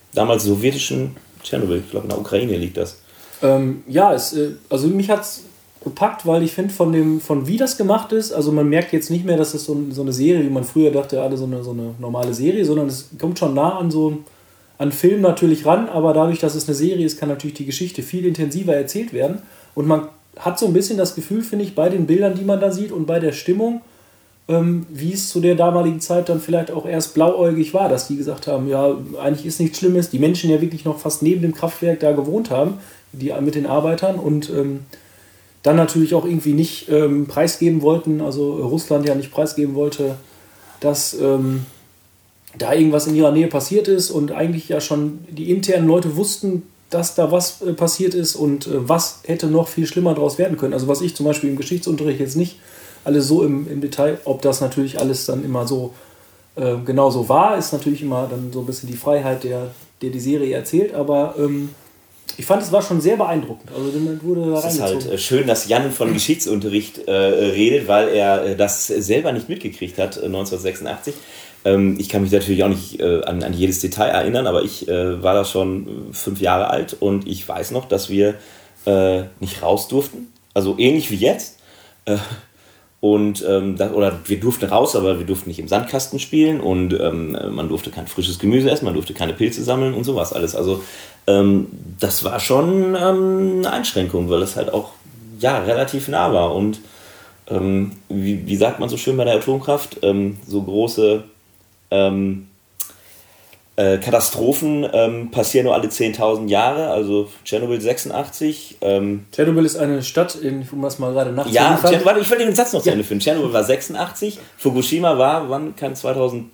damals sowjetischen Tschernobyl. Ich glaube, in der Ukraine liegt das. Ähm, ja, es, äh, also mich hat es gepackt, weil ich finde, von dem, von wie das gemacht ist, also man merkt jetzt nicht mehr, dass es so, so eine Serie, wie man früher dachte, alle so eine, so eine normale Serie, sondern es kommt schon nah an so an Film natürlich ran, aber dadurch, dass es eine Serie ist, kann natürlich die Geschichte viel intensiver erzählt werden und man hat so ein bisschen das Gefühl, finde ich, bei den Bildern, die man da sieht und bei der Stimmung, ähm, wie es zu der damaligen Zeit dann vielleicht auch erst blauäugig war, dass die gesagt haben, ja, eigentlich ist nichts Schlimmes, die Menschen ja wirklich noch fast neben dem Kraftwerk da gewohnt haben, die mit den Arbeitern und ähm, dann natürlich auch irgendwie nicht ähm, preisgeben wollten, also Russland ja nicht preisgeben wollte, dass ähm, da irgendwas in ihrer Nähe passiert ist und eigentlich ja schon die internen Leute wussten, dass da was äh, passiert ist und äh, was hätte noch viel schlimmer daraus werden können. Also was ich zum Beispiel im Geschichtsunterricht jetzt nicht alles so im, im Detail, ob das natürlich alles dann immer so äh, genau so war, ist natürlich immer dann so ein bisschen die Freiheit, der, der die Serie erzählt, aber ähm, ich fand, es war schon sehr beeindruckend. Also dann wurde da es ist halt äh, schön, dass Jan von Geschichtsunterricht äh, redet, weil er äh, das selber nicht mitgekriegt hat, äh, neunzehnhundertsechsundachtzig. Ähm, ich kann mich natürlich auch nicht äh, an, an jedes Detail erinnern, aber ich äh, war da schon fünf Jahre alt und ich weiß noch, dass wir äh, nicht raus durften. Also ähnlich wie jetzt. Äh, und ähm, das, oder wir durften raus, aber wir durften nicht im Sandkasten spielen und ähm, man durfte kein frisches Gemüse essen, man durfte keine Pilze sammeln und sowas alles. Also ähm, das war schon ähm, eine Einschränkung, weil es halt auch ja, relativ nah war. Und ähm, wie, wie sagt man so schön bei der Atomkraft, ähm, so große ähm, äh, Katastrophen ähm, passieren nur alle zehntausend Jahre, also Tschernobyl sechsundachtzig. Ähm, Tschernobyl ist eine Stadt, in, um das mal gerade nachzudenken. Ja, Tschernobyl, warte, ich will den Satz noch zu Ende führen. Tschernobyl war sechsundachtzig, Fukushima war, wann kann zweitausendzwölf,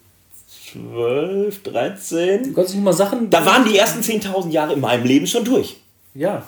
dreizehn? Du kannst nicht mal Sachen... Da waren die ersten zehntausend Jahre in meinem Leben schon durch. Ja.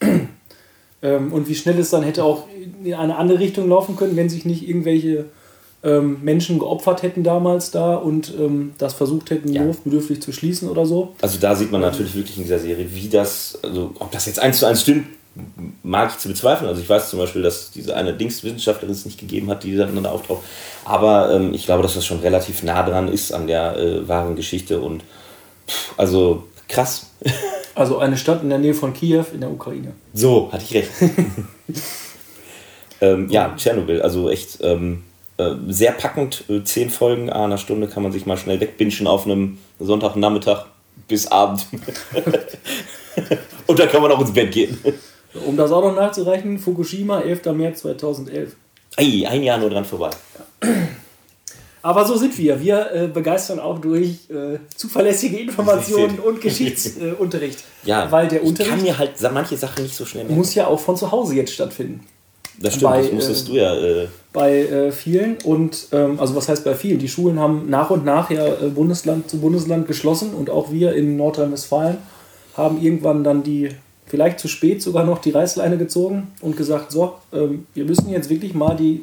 ähm, und wie schnell es dann hätte auch in eine andere Richtung laufen können, wenn sich nicht irgendwelche ähm, Menschen geopfert hätten damals da und ähm, das versucht hätten, Ja. notbedürftig zu schließen oder so. Also da sieht man natürlich wirklich in dieser Serie, wie das, also ob das jetzt eins zu eins stimmt, mag ich zu bezweifeln. Also ich weiß zum Beispiel, dass diese eine Dingswissenschaftlerin es nicht gegeben hat, die dann da auftaucht. Aber ähm, ich glaube, dass das schon relativ nah dran ist an der äh, wahren Geschichte und pff, also krass. Also eine Stadt in der Nähe von Kiew in der Ukraine. So, hatte ich recht. ähm, ja, Tschernobyl, also echt ähm, äh, sehr packend. Äh, zehn Folgen, ah, einer Stunde kann man sich mal schnell wegbingen auf einem Sonntagnachmittag bis Abend. Und dann kann man auch ins Bett gehen. Um das auch noch nachzureichen, Fukushima, elfter März zweitausendelf. Ei, ein Jahr nur dran vorbei. Aber so sind wir. Wir äh, begeistern auch durch äh, zuverlässige Informationen und Geschichtsunterricht. Äh, ja, weil der ich Unterricht kann mir halt manche Sachen nicht so schnell merken. muss ja auch von zu Hause jetzt stattfinden. Das stimmt, bei, das musstest äh, du ja... Äh, bei äh, vielen. Und ähm, also was heißt bei vielen? Die Schulen haben nach und nach ja äh, Bundesland zu Bundesland geschlossen und auch wir in Nordrhein-Westfalen haben irgendwann dann die, vielleicht zu spät sogar noch die Reißleine gezogen und gesagt, so, ähm, wir müssen jetzt wirklich mal die,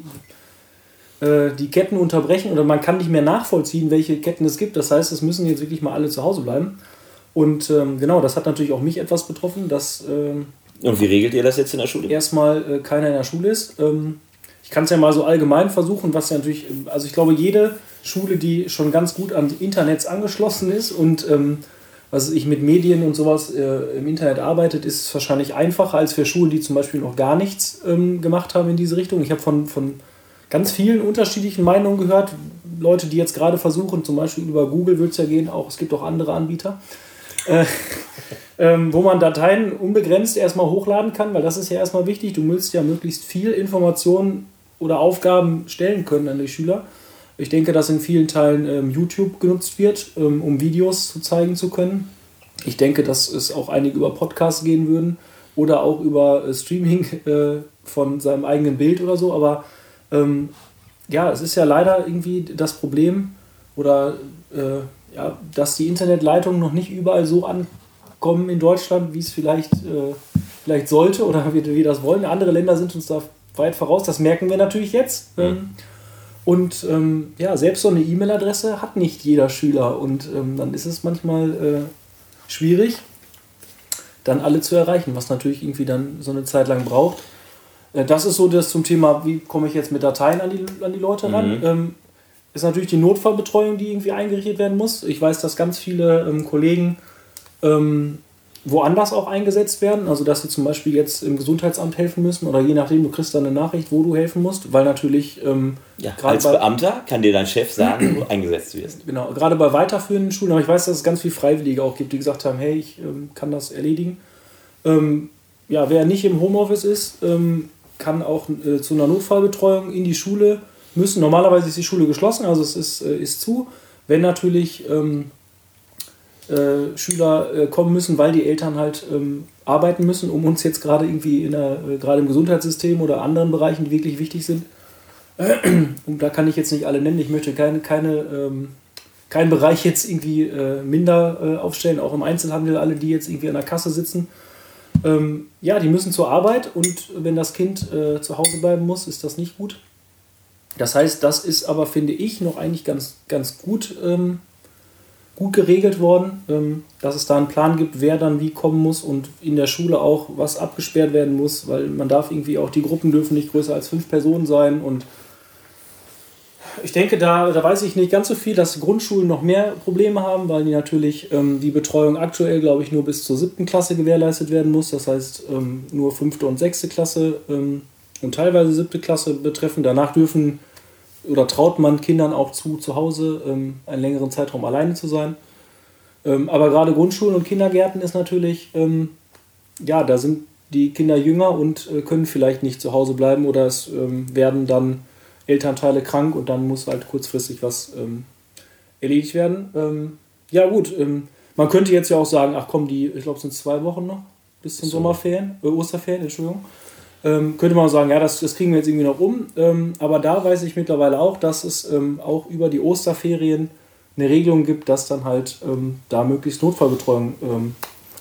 äh, die Ketten unterbrechen oder man kann nicht mehr nachvollziehen, welche Ketten es gibt. Das heißt, es müssen jetzt wirklich mal alle zu Hause bleiben. Und ähm, genau, das hat natürlich auch mich etwas betroffen, dass ähm, Und wie regelt ihr das jetzt in der Schule? erstmal äh, keiner in der Schule ist. Ähm, ich kann es ja mal so allgemein versuchen, was ja natürlich, also ich glaube, jede Schule, die schon ganz gut an Internets angeschlossen ist und ähm, was ich mit Medien und sowas äh, im Internet arbeitet, ist es wahrscheinlich einfacher als für Schulen, die zum Beispiel noch gar nichts ähm, gemacht haben in diese Richtung. Ich habe von, von ganz vielen unterschiedlichen Meinungen gehört. Leute, die jetzt gerade versuchen, zum Beispiel über Google wird es ja gehen, auch es gibt auch andere Anbieter, äh, ähm, wo man Dateien unbegrenzt erstmal hochladen kann, weil das ist ja erstmal wichtig. Du willst ja möglichst viel Informationen oder Aufgaben stellen können an die Schüler. Ich denke, dass in vielen Teilen ähm, YouTube genutzt wird, ähm, um Videos zu zeigen zu können. Ich denke, dass es auch einige über Podcasts gehen würden oder auch über äh, Streaming äh, von seinem eigenen Bild oder so. Aber ähm, ja, es ist ja leider irgendwie das Problem, oder äh, ja, dass die Internetleitungen noch nicht überall so ankommen in Deutschland, wie es vielleicht, äh, vielleicht sollte oder wie wir das wollen. Andere Länder sind uns da weit voraus. Das merken wir natürlich jetzt. Ähm, mhm. Und ähm, ja, selbst so eine E-Mail-Adresse hat nicht jeder Schüler und ähm, dann ist es manchmal äh, schwierig, dann alle zu erreichen, was natürlich irgendwie dann so eine Zeit lang braucht. Äh, das ist so das zum Thema, wie komme ich jetzt mit Dateien an die, an die Leute ran. Mhm. Ähm, ist natürlich die Notfallbetreuung, die irgendwie eingerichtet werden muss. Ich weiß, dass ganz viele ähm, Kollegen ähm, woanders auch eingesetzt werden. Also dass sie zum Beispiel jetzt im Gesundheitsamt helfen müssen oder je nachdem, du kriegst dann eine Nachricht, wo du helfen musst, weil natürlich... Ähm, ja, als bei, Beamter kann dir dein Chef sagen, wo du eingesetzt wirst. Genau, gerade bei weiterführenden Schulen, aber ich weiß, dass es ganz viele Freiwillige auch gibt, die gesagt haben, hey, ich ähm, kann das erledigen. Ähm, ja, wer nicht im Homeoffice ist, ähm, kann auch äh, zu einer Notfallbetreuung in die Schule müssen. Normalerweise ist die Schule geschlossen, also es ist, äh, ist zu. Wenn natürlich ähm, äh, Schüler äh, kommen müssen, weil die Eltern halt ähm, arbeiten müssen, um uns jetzt gerade irgendwie in der, äh, gerade im Gesundheitssystem oder anderen Bereichen, die wirklich wichtig sind. Und da kann ich jetzt nicht alle nennen. Ich möchte keine, keine, ähm, keinen Bereich jetzt irgendwie äh, minder äh, aufstellen, auch im Einzelhandel, alle, die jetzt irgendwie an der Kasse sitzen. Ähm, ja, die müssen zur Arbeit und wenn das Kind äh, zu Hause bleiben muss, ist das nicht gut. Das heißt, das ist aber, finde ich, noch eigentlich ganz, ganz gut, ähm, gut geregelt worden, ähm, dass es da einen Plan gibt, wer dann wie kommen muss und in der Schule auch was abgesperrt werden muss, weil man darf irgendwie auch, die Gruppen dürfen nicht größer als fünf Personen sein und ich denke, da, da weiß ich nicht ganz so viel, dass Grundschulen noch mehr Probleme haben, weil die natürlich ähm, die Betreuung aktuell, glaube ich, nur bis zur siebten Klasse gewährleistet werden muss. Das heißt, ähm, nur fünfte und sechste Klasse ähm, und teilweise siebte Klasse betreffen. Danach dürfen oder traut man Kindern auch zu, zu Hause ähm, einen längeren Zeitraum alleine zu sein. Ähm, aber gerade Grundschulen und Kindergärten ist natürlich, ähm, ja, da sind die Kinder jünger und äh, können vielleicht nicht zu Hause bleiben oder es ähm, werden dann Elternteile krank und dann muss halt kurzfristig was ähm, erledigt werden. Ähm, ja gut, ähm, man könnte jetzt ja auch sagen, ach komm, die, ich glaube es sind zwei Wochen noch bis zum so. Sommerferien, äh, Osterferien, Entschuldigung. Ähm, könnte man sagen, ja, das, das kriegen wir jetzt irgendwie noch um. Ähm, aber da weiß ich mittlerweile auch, dass es ähm, auch über die Osterferien eine Regelung gibt, dass dann halt ähm, da möglichst Notfallbetreuung ähm,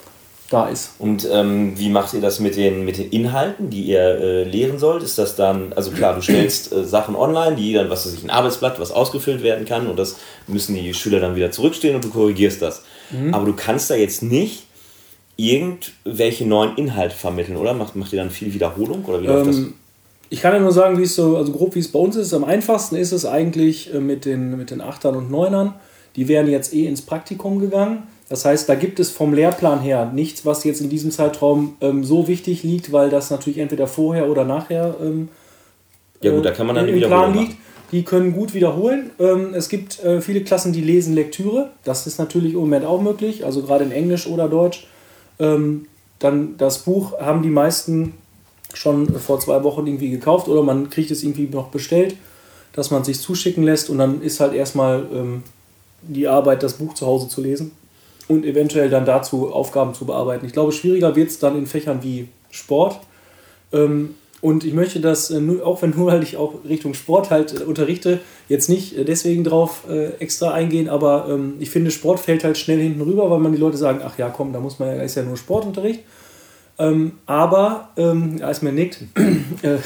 da ist. Und ähm, wie macht ihr das mit den, mit den Inhalten, die ihr äh, lehren sollt? Ist das dann, also klar, du stellst äh, Sachen online, die dann, was weiß ich, ein Arbeitsblatt, was ausgefüllt werden kann und das müssen die Schüler dann wieder zurückstehen und du korrigierst das. Mhm. Aber du kannst da jetzt nicht irgendwelche neuen Inhalte vermitteln, oder? Macht, macht ihr dann viel Wiederholung oder wie läuft ähm, das? Ich kann ja nur sagen, wie es so, also grob wie es bei uns ist. Am einfachsten ist es eigentlich äh, mit den, mit den Achtern und Neunern. Die wären jetzt eh ins Praktikum gegangen. Das heißt, da gibt es vom Lehrplan her nichts, was jetzt in diesem Zeitraum ähm, so wichtig liegt, weil das natürlich entweder vorher oder nachher ähm, ja gut, da kann man dann im Plan liegt. Die können gut wiederholen. Ähm, es gibt äh, viele Klassen, die lesen Lektüre. Das ist natürlich im Moment auch möglich, also gerade in Englisch oder Deutsch. Ähm, dann das Buch haben die meisten schon vor zwei Wochen irgendwie gekauft oder man kriegt es irgendwie noch bestellt, dass man es sich zuschicken lässt und dann ist halt erstmal ähm, die Arbeit, das Buch zu Hause zu lesen. Und eventuell dann dazu Aufgaben zu bearbeiten. Ich glaube, schwieriger wird es dann in Fächern wie Sport. Ähm, und ich möchte das, äh, auch wenn nur halt ich auch Richtung Sport halt äh, unterrichte, jetzt nicht äh, deswegen drauf äh, extra eingehen, aber ähm, ich finde, Sport fällt halt schnell hinten rüber, weil man die Leute sagen, ach ja, komm, da muss man ja, ist ja nur Sportunterricht. Ähm, aber, ähm, als mir nickt, äh,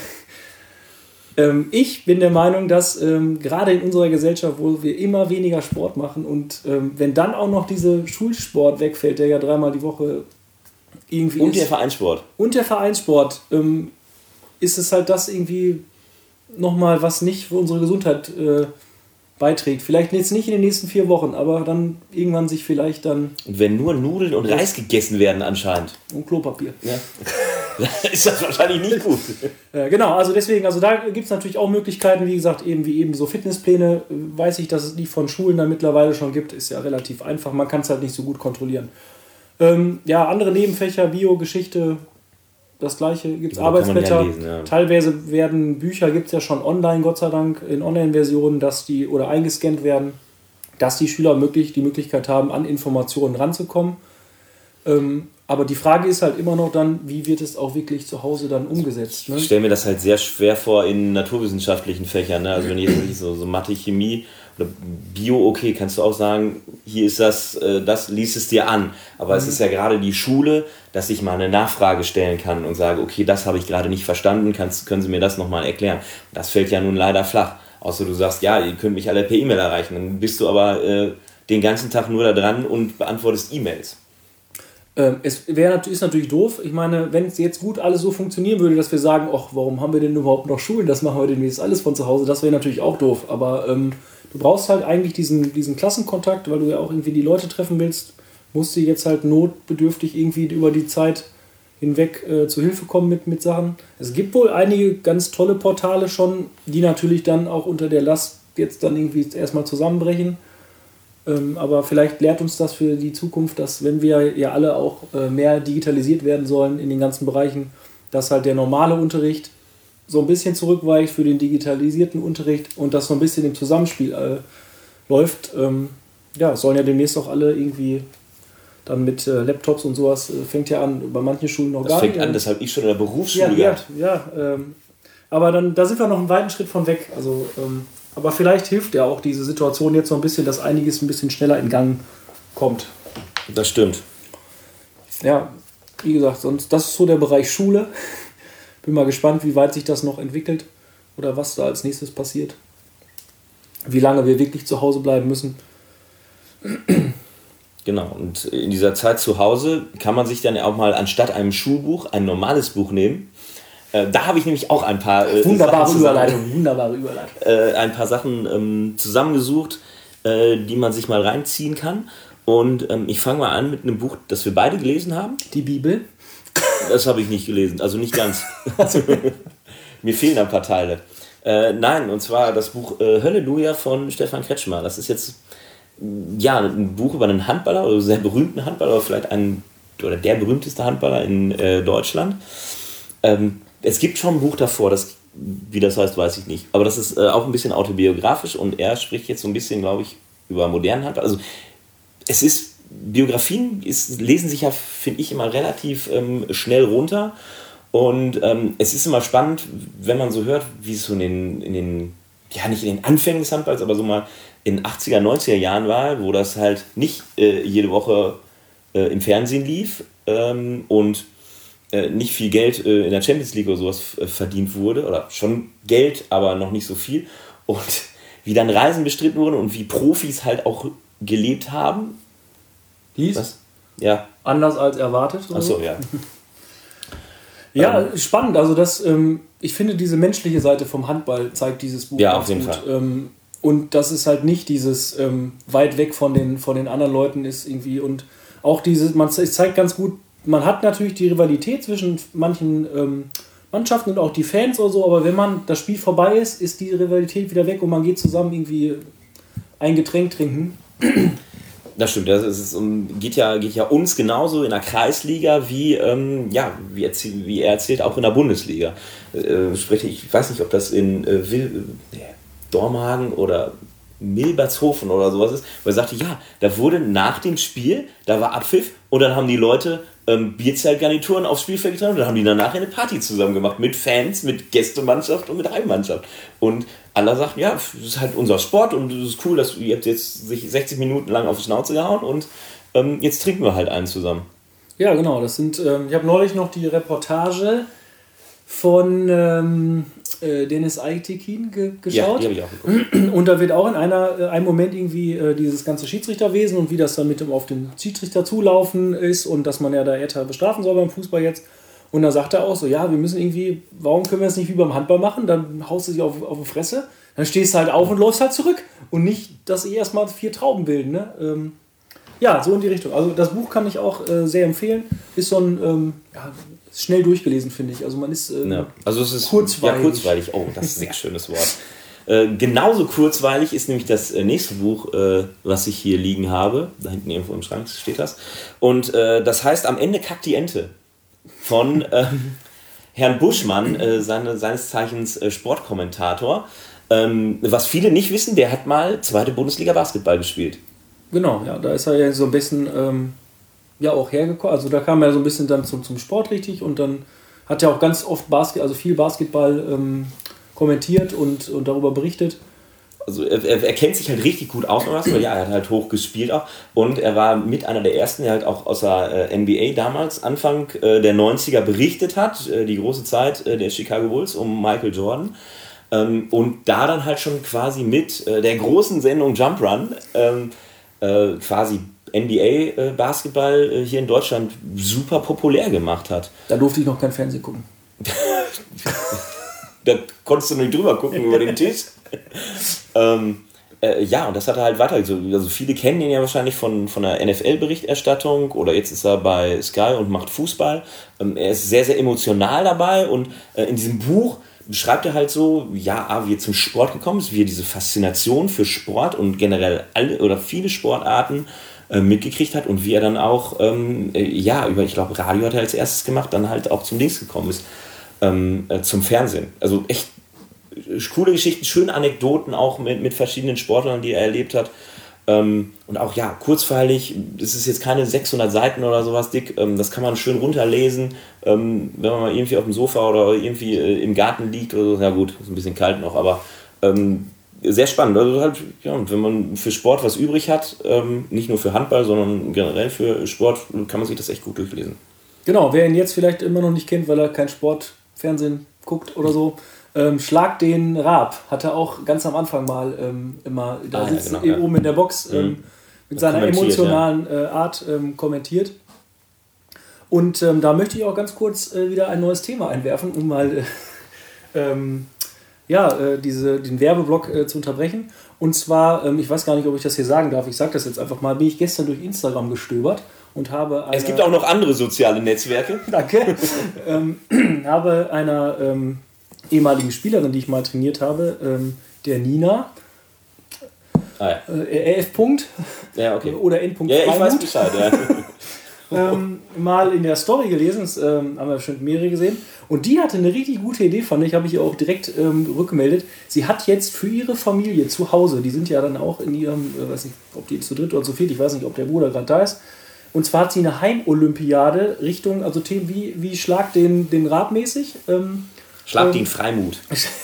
Ähm, ich bin der Meinung, dass ähm, gerade in unserer Gesellschaft, wo wir immer weniger Sport machen und ähm, wenn dann auch noch dieser Schulsport wegfällt, der ja dreimal die Woche irgendwie und ist. Und der Vereinssport. Und der Vereinssport. Ähm, ist es halt das irgendwie nochmal, was nicht für unsere Gesundheit äh, beiträgt. Vielleicht jetzt nicht in den nächsten vier Wochen, aber dann irgendwann sich vielleicht dann... Und wenn nur Nudeln und Reis gegessen werden anscheinend. Und Klopapier. Ja. Ist das wahrscheinlich nicht gut. Ja, genau, also deswegen, also da gibt es natürlich auch Möglichkeiten, wie gesagt, eben wie eben so Fitnesspläne, weiß ich, dass es die von Schulen da mittlerweile schon gibt, ist ja relativ einfach, man kann es halt nicht so gut kontrollieren. Ähm, ja, andere Nebenfächer, Bio, Geschichte, das gleiche, gibt es ja, Arbeitsblätter, ja lesen, ja. Teilweise werden Bücher, gibt es ja schon online, Gott sei Dank, in Online-Versionen, dass die, oder eingescannt werden, dass die Schüler möglich, die Möglichkeit haben, an Informationen ranzukommen. Ähm, aber die Frage ist halt immer noch dann, wie wird es auch wirklich zu Hause dann umgesetzt? Ne? Ich stelle mir das halt sehr schwer vor in naturwissenschaftlichen Fächern. Ne? Also wenn ich jetzt so, so Mathe, Chemie oder Bio, okay, kannst du auch sagen, hier ist das, äh, das liest es dir an. Aber mhm. es ist ja gerade die Schule, dass ich mal eine Nachfrage stellen kann und sage, okay, das habe ich gerade nicht verstanden, kannst, können Sie mir das nochmal erklären? Das fällt ja nun leider flach. Außer du sagst, ja, ihr könnt mich alle per E-Mail erreichen. Dann bist du aber äh, den ganzen Tag nur da dran und beantwortest E-Mails. Es wär, ist natürlich doof. Ich meine, wenn es jetzt gut alles so funktionieren würde, dass wir sagen, ach, warum haben wir denn überhaupt noch Schulen? Das machen wir demnächst alles von zu Hause. Das wäre natürlich auch doof. Aber ähm, du brauchst halt eigentlich diesen, diesen Klassenkontakt, weil du ja auch irgendwie die Leute treffen willst. musste jetzt halt notbedürftig irgendwie über die Zeit hinweg äh, zu Hilfe kommen mit, mit Sachen. Es gibt wohl einige ganz tolle Portale schon, die natürlich dann auch unter der Last jetzt dann irgendwie erstmal zusammenbrechen. Ähm, aber vielleicht lehrt uns das für die Zukunft, dass wenn wir ja alle auch äh, mehr digitalisiert werden sollen in den ganzen Bereichen, dass halt der normale Unterricht so ein bisschen zurückweicht für den digitalisierten Unterricht und das so ein bisschen im Zusammenspiel äh, läuft. Ähm, ja, es sollen ja demnächst auch alle irgendwie dann mit äh, Laptops und sowas, äh, fängt ja an, bei manchen Schulen noch das gar nicht. Das fängt an, das habe ich schon in der Berufsschule ja, gehabt. Ja, ja ähm, aber dann, da sind wir noch einen weiten Schritt von weg. Also, ähm, aber vielleicht hilft ja auch diese Situation jetzt so ein bisschen, dass einiges ein bisschen schneller in Gang kommt. Das stimmt. Ja, wie gesagt, sonst, das ist so der Bereich Schule. Bin mal gespannt, wie weit sich das noch entwickelt oder was da als nächstes passiert. Wie lange wir wirklich zu Hause bleiben müssen. Genau, und in dieser Zeit zu Hause kann man sich dann auch mal anstatt einem Schulbuch ein normales Buch nehmen. Äh, da habe ich nämlich auch ein paar äh, wunderbare Sachen Überleitung, wunderbare Überleitung. Äh, ein paar Sachen ähm, zusammengesucht, äh, die man sich mal reinziehen kann. Und ähm, ich fange mal an mit einem Buch, das wir beide gelesen haben. Die Bibel? Das habe ich nicht gelesen, also nicht ganz. Mir fehlen ein paar Teile. Äh, nein, und zwar das Buch äh, Halleluja von Stefan Kretschmer. Das ist jetzt ja, ein Buch über einen Handballer, oder sehr berühmten Handballer, oder vielleicht ein, oder der berühmteste Handballer in äh, Deutschland. Ähm, es gibt schon ein Buch davor, das, wie das heißt, weiß ich nicht. Aber das ist äh, auch ein bisschen autobiografisch und er spricht jetzt so ein bisschen, glaube ich, über modernen Handball. Also es ist, Biografien ist, lesen sich ja, finde ich, immer relativ ähm, schnell runter. Und ähm, es ist immer spannend, wenn man so hört, wie es so in den, in den, ja nicht in den Anfängen des Handballs, aber so mal in achtziger, neunziger Jahren war, wo das halt nicht äh, jede Woche äh, im Fernsehen lief ähm, und äh, nicht viel Geld äh, in der Champions League oder sowas äh, verdient wurde, oder schon Geld, aber noch nicht so viel. Und wie dann Reisen bestritten wurden und wie Profis halt auch gelebt haben. Hieß? Was? Ja. Anders als erwartet. Achso, ja. Ja, spannend. Also das, ähm, ich finde, diese menschliche Seite vom Handball zeigt dieses Buch. Ja, auf jeden gut. Fall. Ähm, und das ist halt nicht dieses ähm, weit weg von den, von den anderen Leuten ist irgendwie. Und auch dieses, man es zeigt ganz gut, man hat natürlich die Rivalität zwischen manchen ähm, Mannschaften und auch die Fans oder so, aber wenn man das Spiel vorbei ist, ist die Rivalität wieder weg und man geht zusammen irgendwie ein Getränk trinken. Das stimmt, das ist, geht, ja, geht ja uns genauso in der Kreisliga wie, ähm, ja, wie, erzähl, wie er erzählt, auch in der Bundesliga. Äh, spreche, ich weiß nicht, ob das in äh, Wil, äh, Dormagen oder Milbertshofen oder sowas ist, weil er sagte, ja, da wurde nach dem Spiel, da war Abpfiff und dann haben die Leute ähm, Bierzeltgarnituren aufs Spielfeld getragen und dann haben die danach eine Party zusammen gemacht mit Fans, mit Gästemannschaft und mit Heimmannschaft. Und alle sagten, ja, das ist halt unser Sport und es ist cool, dass ihr habt jetzt sich sechzig Minuten lang auf die Schnauze gehauen und ähm, jetzt trinken wir halt einen zusammen. Ja, genau, das sind, ähm, ich habe neulich noch die Reportage von ähm, äh, Dennis Aytekin ge- geschaut. Ja, die habe ich auch geguckt. Und da wird auch in einer, äh, einem Moment irgendwie äh, dieses ganze Schiedsrichterwesen und wie das dann mit dem auf den Schiedsrichter zulaufen ist und dass man ja da härter bestrafen soll beim Fußball jetzt. Und da sagt er auch so, ja, wir müssen irgendwie, warum können wir es nicht wie beim Handball machen? Dann haust du dich auf, auf die Fresse, dann stehst du halt auf und läufst halt zurück. Und nicht, dass sie erstmal vier Trauben bilden. Ne? Ähm, ja, so in die Richtung. Also das Buch kann ich auch äh, sehr empfehlen. Ist so ein, ähm, ja, schnell durchgelesen, finde ich. Also man ist ähm, ja. Also es ist kurzweilig. Ja, kurzweilig. Oh, das ist ein sehr schönes Wort. Äh, genauso kurzweilig ist nämlich das äh, nächste Buch, äh, was ich hier liegen habe. Da hinten irgendwo im Schrank steht das. Und äh, das heißt, am Ende kackt die Ente. Von ähm, Herrn Buschmann, äh, seine, seines Zeichens äh, Sportkommentator. Ähm, was viele nicht wissen, der hat mal zweite Bundesliga Basketball gespielt. Genau, ja, da ist er ja so ein bisschen ähm, ja auch hergekommen. Also da kam er so ein bisschen dann zum, zum Sport richtig und dann hat er auch ganz oft Basket, also viel Basketball ähm, kommentiert und, und darüber berichtet. Also er, er kennt sich halt richtig gut aus, weil ja, er hat halt hoch gespielt auch und er war mit einer der ersten, der halt auch aus der äh, N B A damals, Anfang äh, der neunziger berichtet hat, äh, die große Zeit äh, der Chicago Bulls um Michael Jordan ähm, und da dann halt schon quasi mit äh, der großen Sendung Jump Run ähm, äh, quasi N B A äh, Basketball äh, hier in Deutschland super populär gemacht hat. Da durfte ich noch kein Fernsehen gucken. Da konntest du nicht drüber gucken über den Tisch. ähm, Äh, ja, und das hat er halt weiter. Also viele kennen ihn ja wahrscheinlich von, von der N F L-Berichterstattung oder jetzt ist er bei Sky und macht Fußball. Ähm, er ist sehr, sehr emotional dabei und äh, in diesem Buch beschreibt er halt so, ja, wie er zum Sport gekommen ist, wie er diese Faszination für Sport und generell alle oder viele Sportarten äh, mitgekriegt hat und wie er dann auch, ähm, äh, ja, über, ich glaube, Radio hat er als erstes gemacht, dann halt auch zum Dings gekommen ist, ähm, äh, zum Fernsehen. Also echt coole Geschichten, schöne Anekdoten auch mit, mit verschiedenen Sportlern, die er erlebt hat. Ähm, und auch, ja, kurzweilig, das ist jetzt keine sechshundert Seiten oder sowas dick, ähm, das kann man schön runterlesen, ähm, wenn man mal irgendwie auf dem Sofa oder irgendwie äh, im Garten liegt oder so. Ja gut, ist ein bisschen kalt noch, aber ähm, sehr spannend. Also halt, ja, und wenn man für Sport was übrig hat, ähm, nicht nur für Handball, sondern generell für Sport, kann man sich das echt gut durchlesen. Genau, wer ihn jetzt vielleicht immer noch nicht kennt, weil er kein Sportfernsehen guckt oder so, Ähm, Schlag den Raab hat er auch ganz am Anfang mal ähm, immer, da ah, sitzt ja, genau, oben ja. in der Box ähm, mhm. mit seiner emotionalen ja. äh, Art ähm, kommentiert. Und ähm, da möchte ich auch ganz kurz äh, wieder ein neues Thema einwerfen, um mal äh, ähm, ja, äh, diese, den Werbeblock äh, zu unterbrechen. Und zwar, ähm, ich weiß gar nicht, ob ich das hier sagen darf, ich sage das jetzt einfach mal, bin ich gestern durch Instagram gestöbert und habe eine, es gibt auch noch andere soziale Netzwerke. Danke. ähm, habe einer ähm, ehemaligen Spielerin, die ich mal trainiert habe, ähm, der Nina, ah, ja. äh, F. -Punkt, ja, okay. oder N. Ja, ich weiß Bescheid, ja. ähm, mal in der Story gelesen, das ähm, haben wir bestimmt mehrere gesehen, und die hatte eine richtig gute Idee, fand ich, habe ich ihr auch direkt ähm, rückgemeldet. Sie hat jetzt für ihre Familie zu Hause, die sind ja dann auch in ihrem, äh, weiß nicht, ob die zu dritt oder zu viert, ich weiß nicht, ob der Bruder gerade da ist, und zwar hat sie eine Heimolympiade Richtung, also Themen wie, wie Schlag den, den Rab mäßig, ähm, Schlag den Freimut.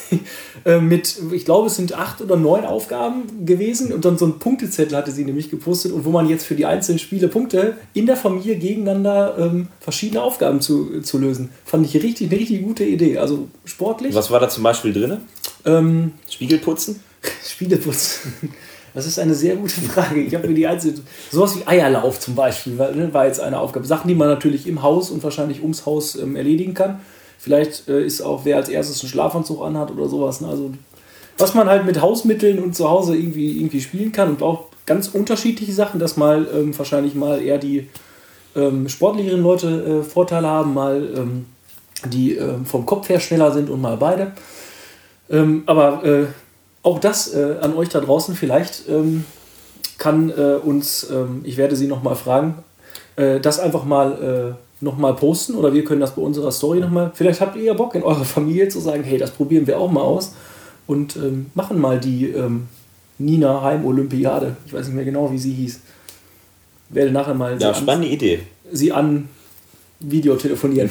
mit, ich glaube, es sind acht oder neun Aufgaben gewesen und dann so einen Punktezettel hatte sie nämlich gepostet und wo man jetzt für die einzelnen Spiele Punkte in der Familie gegeneinander ähm, verschiedene Aufgaben zu, zu lösen. Fand ich richtig, eine richtig gute Idee. Also sportlich. Was war da zum Beispiel drin? Ähm, Spiegelputzen? Spiegelputzen. Das ist eine sehr gute Frage. Ich habe mir die einzelnen, sowas wie Eierlauf zum Beispiel, war, ne, war jetzt eine Aufgabe. Sachen, die man natürlich im Haus und wahrscheinlich ums Haus ähm, erledigen kann. Vielleicht äh, ist auch, wer als erstes einen Schlafanzug anhat oder sowas. Ne? Also, was man halt mit Hausmitteln und zu Hause irgendwie, irgendwie spielen kann und auch ganz unterschiedliche Sachen, dass mal ähm, wahrscheinlich mal eher die ähm, sportlicheren Leute äh, Vorteile haben, mal ähm, die ähm, vom Kopf her schneller sind und mal beide. Ähm, aber äh, auch das äh, an euch da draußen vielleicht ähm, kann äh, uns, ähm, ich werde sie nochmal fragen, äh, das einfach mal äh, nochmal posten oder wir können das bei unserer Story nochmal. Vielleicht habt ihr ja Bock in eurer Familie zu sagen, hey, das probieren wir auch mal aus und ähm, machen mal die ähm, Nina Heim-Olympiade. Ich weiß nicht mehr genau, wie sie hieß. Werde nachher mal ja, spannende an, Idee. sie an Video telefonieren.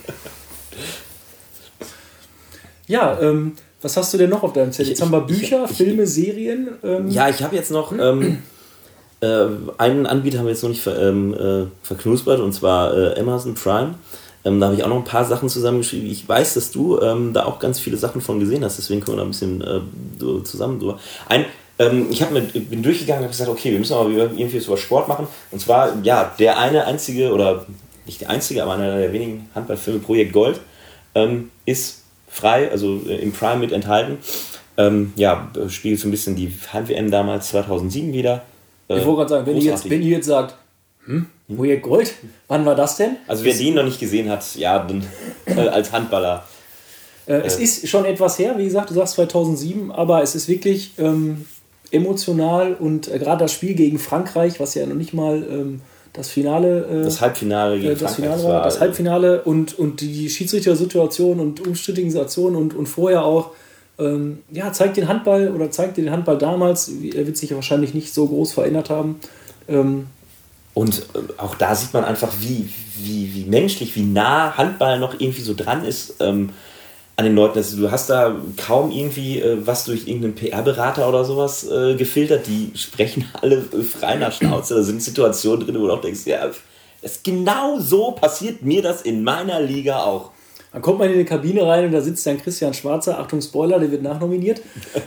ja, ähm, was hast du denn noch auf deinem Zettel? Jetzt ich, haben wir Bücher, ich, Filme, ich, Serien. Ähm. Ja, ich habe jetzt noch ähm, äh, einen Anbieter haben wir jetzt noch nicht ver, ähm, äh, verknuspert und zwar äh, Amazon Prime. Ähm, da habe ich auch noch ein paar Sachen zusammengeschrieben. Ich weiß, dass du ähm, da auch ganz viele Sachen von gesehen hast, deswegen können wir da ein bisschen äh, zusammen drüber. Ein, ähm, ich hab mit, bin durchgegangen und habe gesagt, okay, wir müssen aber irgendwie über Sport machen. Und zwar, ja, der eine einzige, oder nicht der einzige, aber einer der wenigen Handballfilme, Projekt Gold, ähm, ist frei, also äh, im Prime mit enthalten. Ähm, ja, spiegelt so ein bisschen die Heim-W M damals zweitausendsieben wieder. Äh, ich wollte gerade sagen, wenn ihr, jetzt, wenn ihr jetzt sagt, hm, Projekt Gold, wann war das denn? Also wer den noch nicht gesehen hat, ja, dann äh, als Handballer. Äh, es äh, ist schon etwas her, wie gesagt, du sagst zweitausendsieben, aber es ist wirklich ähm, emotional und äh, gerade das Spiel gegen Frankreich, was ja noch nicht mal ähm, das Finale... Äh, das Halbfinale gegen äh, das Frankreich Finale war. Das Halbfinale und, und die Schiedsrichter-Situation und umstrittigen Situationen und, und vorher auch, ähm, ja, zeigt den Handball oder zeigt den Handball damals, er wird sich ja wahrscheinlich nicht so groß verändert haben. Ähm, Und auch da sieht man einfach, wie, wie, wie menschlich, wie nah Handball noch irgendwie so dran ist ähm, an den Leuten. Also du hast da kaum irgendwie äh, was durch irgendeinen P R-Berater oder sowas äh, gefiltert. Die sprechen alle frei nach Schnauze. Da sind Situationen drin, wo du auch denkst, ja, das genau so passiert mir das in meiner Liga auch. Dann kommt man in die Kabine rein und da sitzt dann Christian Schwarzer. Achtung, Spoiler, der wird nachnominiert.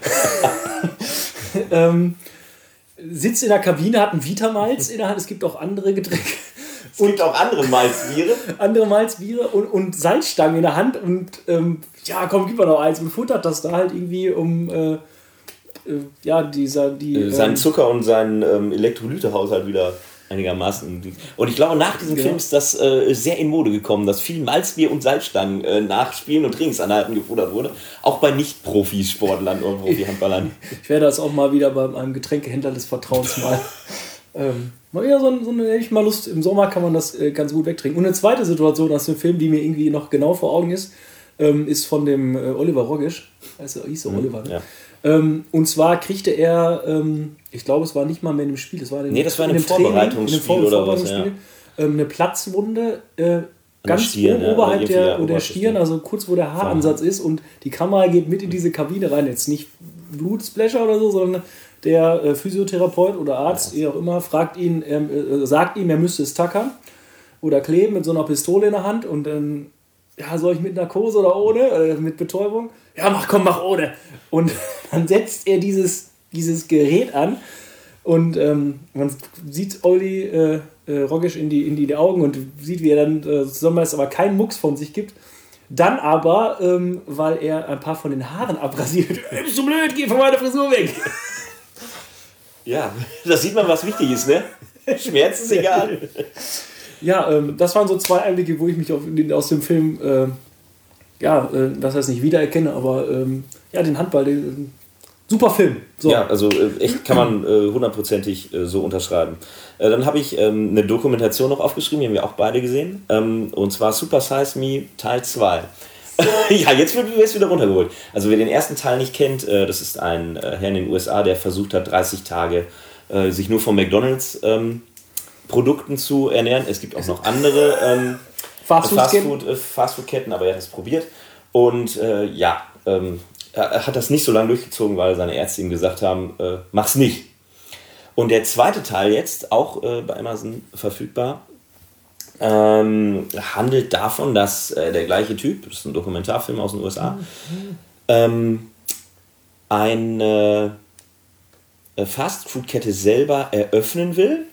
ähm... sitzt in der Kabine, hat einen Vitamalz in der Hand, es gibt auch andere Getränke. Es und gibt auch andere Malzbiere. andere Malzbiere und, und Salzstangen in der Hand und ähm, ja, komm, gib mir noch eins und futtert das da halt irgendwie um, äh, äh, ja, dieser, die... Äh, seinen ähm, Zucker und seinen ähm, Elektrolytehaushalt wieder einigermaßen. Und ich glaube, nach diesem Ja. Film ist das äh, sehr in Mode gekommen, dass viel Malzbier und Salzstangen äh, nach Spielen und Trainingsanheiten gefuttert wurde. Auch bei Nicht-Profisportlern oder Profi-Handballern. Ich werde das auch mal wieder bei einem Getränkehändler des Vertrauens mal... ähm, mal wieder so, ein, so eine, hätte ich mal Lust, im Sommer kann man das äh, ganz gut wegtrinken. Und eine zweite Situation aus dem Film, die mir irgendwie noch genau vor Augen ist, ähm, ist von dem äh, Oliver Rogisch. Also hieß er Mhm, Oliver, ne? ja. Ähm, und zwar kriegte er, ähm, ich glaube, es war nicht mal mehr in dem Spiel, es war in dem, Nee, das war in in einem dem Training, Vorbereitungsspiel in dem Vor- oder was, Vorbereitungsspiel, ähm, eine Platzwunde äh, ganz Stirn, oben ja, oberhalb oder der, irgendwie, ja, der oberhalb der Stirn, Stirn. also kurz wo der Haaransatz ist und die Kamera geht mit in diese Kabine rein. Jetzt nicht Blutsplasher oder so, sondern der äh, Physiotherapeut oder Arzt, wie auch immer, fragt ihn, ähm, äh, sagt ihm, er müsste es tackern oder kleben mit so einer Pistole in der Hand und dann, ja, soll ich mit Narkose oder ohne, äh, mit Betäubung? Ja, mach, komm, mach ohne. Und dann setzt er dieses, dieses Gerät an und ähm, man sieht Olli äh, äh, Rogisch in die, in die Augen und sieht, wie er dann äh, zusammenbeißt, aber keinen Mucks von sich gibt. Dann aber, ähm, weil er ein paar von den Haaren abrasiert, bist du blöd, geh von meiner Frisur weg. Ja, da sieht man, was wichtig ist, ne? Schmerz ist egal. Ja, ähm, das waren so zwei Einblicke, wo ich mich auf, den, aus dem Film, äh, ja, äh, das heißt nicht wiedererkenne, aber ähm, ja, den Handball, den, super Film. So. Ja, also äh, echt kann man äh, hundertprozentig äh, so unterschreiben. Äh, dann habe ich ähm, eine Dokumentation noch aufgeschrieben, die haben wir auch beide gesehen, ähm, und zwar Super Size Me Teil zwei. Ja, jetzt wird es wieder runtergeholt. Also wer den ersten Teil nicht kennt, äh, das ist ein äh, Herr in den U S A, der versucht hat, dreißig Tage äh, sich nur von McDonald's ähm, Produkten zu ernähren. Es gibt auch noch andere ähm, Fastfood-Ketten. Fastfood, äh, Fastfood-Ketten, aber er hat es probiert. Und äh, ja, ähm, er hat das nicht so lange durchgezogen, weil seine Ärzte ihm gesagt haben, äh, mach's nicht. Und der zweite Teil jetzt, auch äh, bei Amazon verfügbar, ähm, handelt davon, dass äh, der gleiche Typ, das ist ein Dokumentarfilm aus den U S A, ähm, eine äh, Fastfood-Kette selber eröffnen will.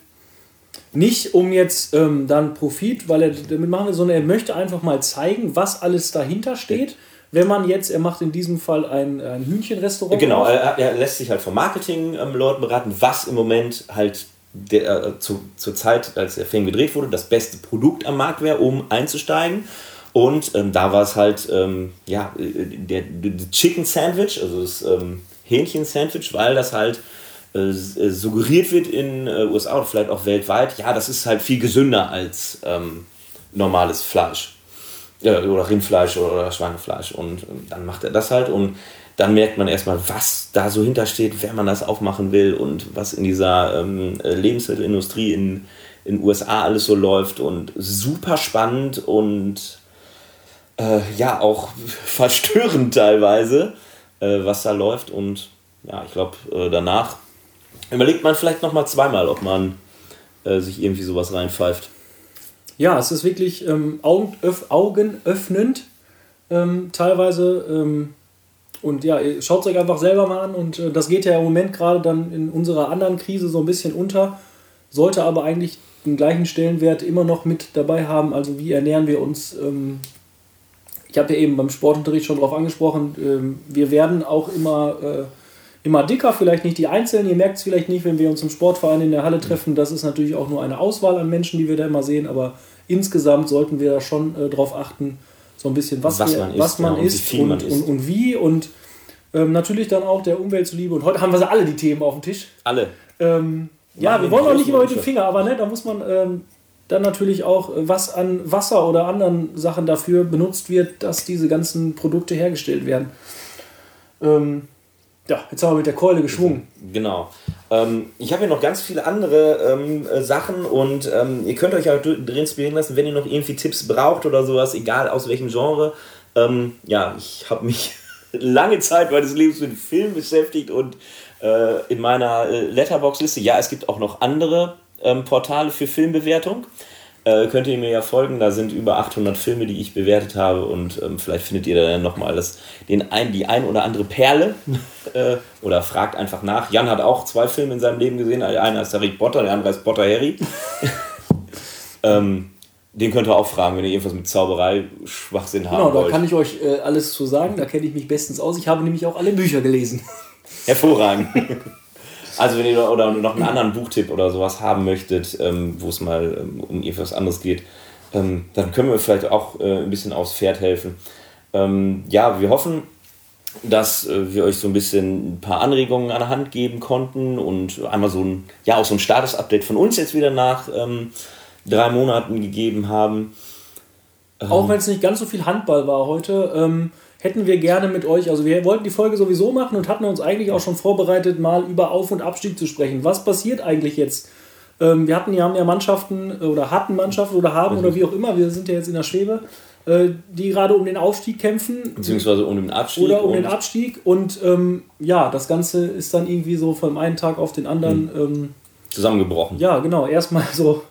Nicht um jetzt ähm, dann Profit, weil er damit machen will, sondern er möchte einfach mal zeigen, was alles dahinter steht. Wenn man jetzt, er macht in diesem Fall ein, ein Hühnchenrestaurant. Genau, auf. er, er lässt sich halt vom Marketing-Leuten beraten, was im Moment halt der, äh, zu, zur Zeit, als der Film gedreht wurde, das beste Produkt am Markt wäre, um einzusteigen. Und ähm, da war es halt ähm, ja, der, der Chicken Sandwich, also das ähm, Hähnchen-Sandwich, weil das halt äh, suggeriert wird in äh, U S A oder vielleicht auch weltweit, ja, das ist halt viel gesünder als ähm, normales Fleisch. Ja, oder Rindfleisch oder Schweinefleisch. Und ähm, dann macht er das halt und dann merkt man erstmal, was da so hintersteht, wenn man das aufmachen will und was in dieser ähm, Lebensmittelindustrie in den U S A alles so läuft und super spannend und äh, ja, auch verstörend teilweise, äh, was da läuft. Und ja, ich glaube, äh, danach überlegt man vielleicht nochmal zweimal, ob man äh, sich irgendwie sowas reinpfeift. Ja, es ist wirklich ähm, augenöff- augenöffnend, ähm, teilweise. Ähm, und ja, schaut es euch einfach selber mal an. Und äh, das geht ja im Moment gerade dann in unserer anderen Krise so ein bisschen unter, sollte aber eigentlich den gleichen Stellenwert immer noch mit dabei haben. Also wie ernähren wir uns? Ähm, ich habe ja eben beim Sportunterricht schon drauf angesprochen, ähm, wir werden auch immer, äh, immer dicker, vielleicht nicht die Einzelnen. Ihr merkt es vielleicht nicht, wenn wir uns im Sportverein in der Halle treffen. Das ist natürlich auch nur eine Auswahl an Menschen, die wir da immer sehen, aber insgesamt sollten wir da schon äh, drauf achten, so ein bisschen, was, was wir, man isst, was man ja, und isst wie viel und, man isst. und, und wie und ähm, natürlich dann auch der Umwelt zuliebe. Und heute haben wir sie alle die Themen auf dem Tisch. Alle. Ähm, ja, Machen wir den wollen auch nicht großen immer mit dem Unterschied. Finger, aber ne, da muss man ähm, dann natürlich auch, äh, was an Wasser oder anderen Sachen dafür benutzt wird, dass diese ganzen Produkte hergestellt werden. Ähm, ja, jetzt haben wir mit der Keule geschwungen. Genau. Ähm, ich habe hier noch ganz viele andere ähm, äh, Sachen und ähm, ihr könnt euch auch drin inspirieren lassen, wenn ihr noch irgendwie Tipps braucht oder sowas, egal aus welchem Genre. Ähm, ja, ich habe mich lange Zeit meines Lebens mit Film beschäftigt und äh, in meiner äh, Letterboxd-Liste, ja, es gibt auch noch andere ähm, Portale für Filmbewertung. Äh, könnt ihr mir ja folgen, da sind über achthundert Filme, die ich bewertet habe und ähm, vielleicht findet ihr da dann nochmal das, den ein, die ein oder andere Perle äh, oder fragt einfach nach. Jan hat auch zwei Filme in seinem Leben gesehen, der eine heißt Harry Potter, der andere heißt Potter Harry. ähm, den könnt ihr auch fragen, wenn ihr irgendwas mit Zauberei, Schwachsinn haben Genau, da wollt. kann ich euch äh, alles zu sagen, da kenne ich mich bestens aus. Ich habe nämlich auch alle Bücher gelesen. Hervorragend. Also wenn ihr oder noch einen anderen Buchtipp oder sowas haben möchtet, ähm, wo es mal ähm, um etwas anderes geht, ähm, dann können wir vielleicht auch äh, ein bisschen aufs Pferd helfen. Ähm, ja, wir hoffen, dass äh, wir euch so ein bisschen ein paar Anregungen an der Hand geben konnten und einmal so ein, ja, auch so ein Status-Update von uns jetzt wieder nach ähm, drei Monaten gegeben haben. Ähm, auch wenn es nicht ganz so viel Handball war heute, ähm, hätten wir gerne mit euch, also wir wollten die Folge sowieso machen und hatten uns eigentlich auch schon vorbereitet, mal über Auf- und Abstieg zu sprechen. Was passiert eigentlich jetzt? Ähm, wir hatten ja, haben ja Mannschaften oder hatten Mannschaften oder haben oder wie auch immer, wir sind ja jetzt in der Schwebe, äh, die gerade um den Aufstieg kämpfen. Beziehungsweise um den Abstieg. Oder um den Abstieg und ähm, ja, das Ganze ist dann irgendwie so vom einen Tag auf den anderen mhm. ähm, zusammengebrochen. Ja, genau, erstmal so,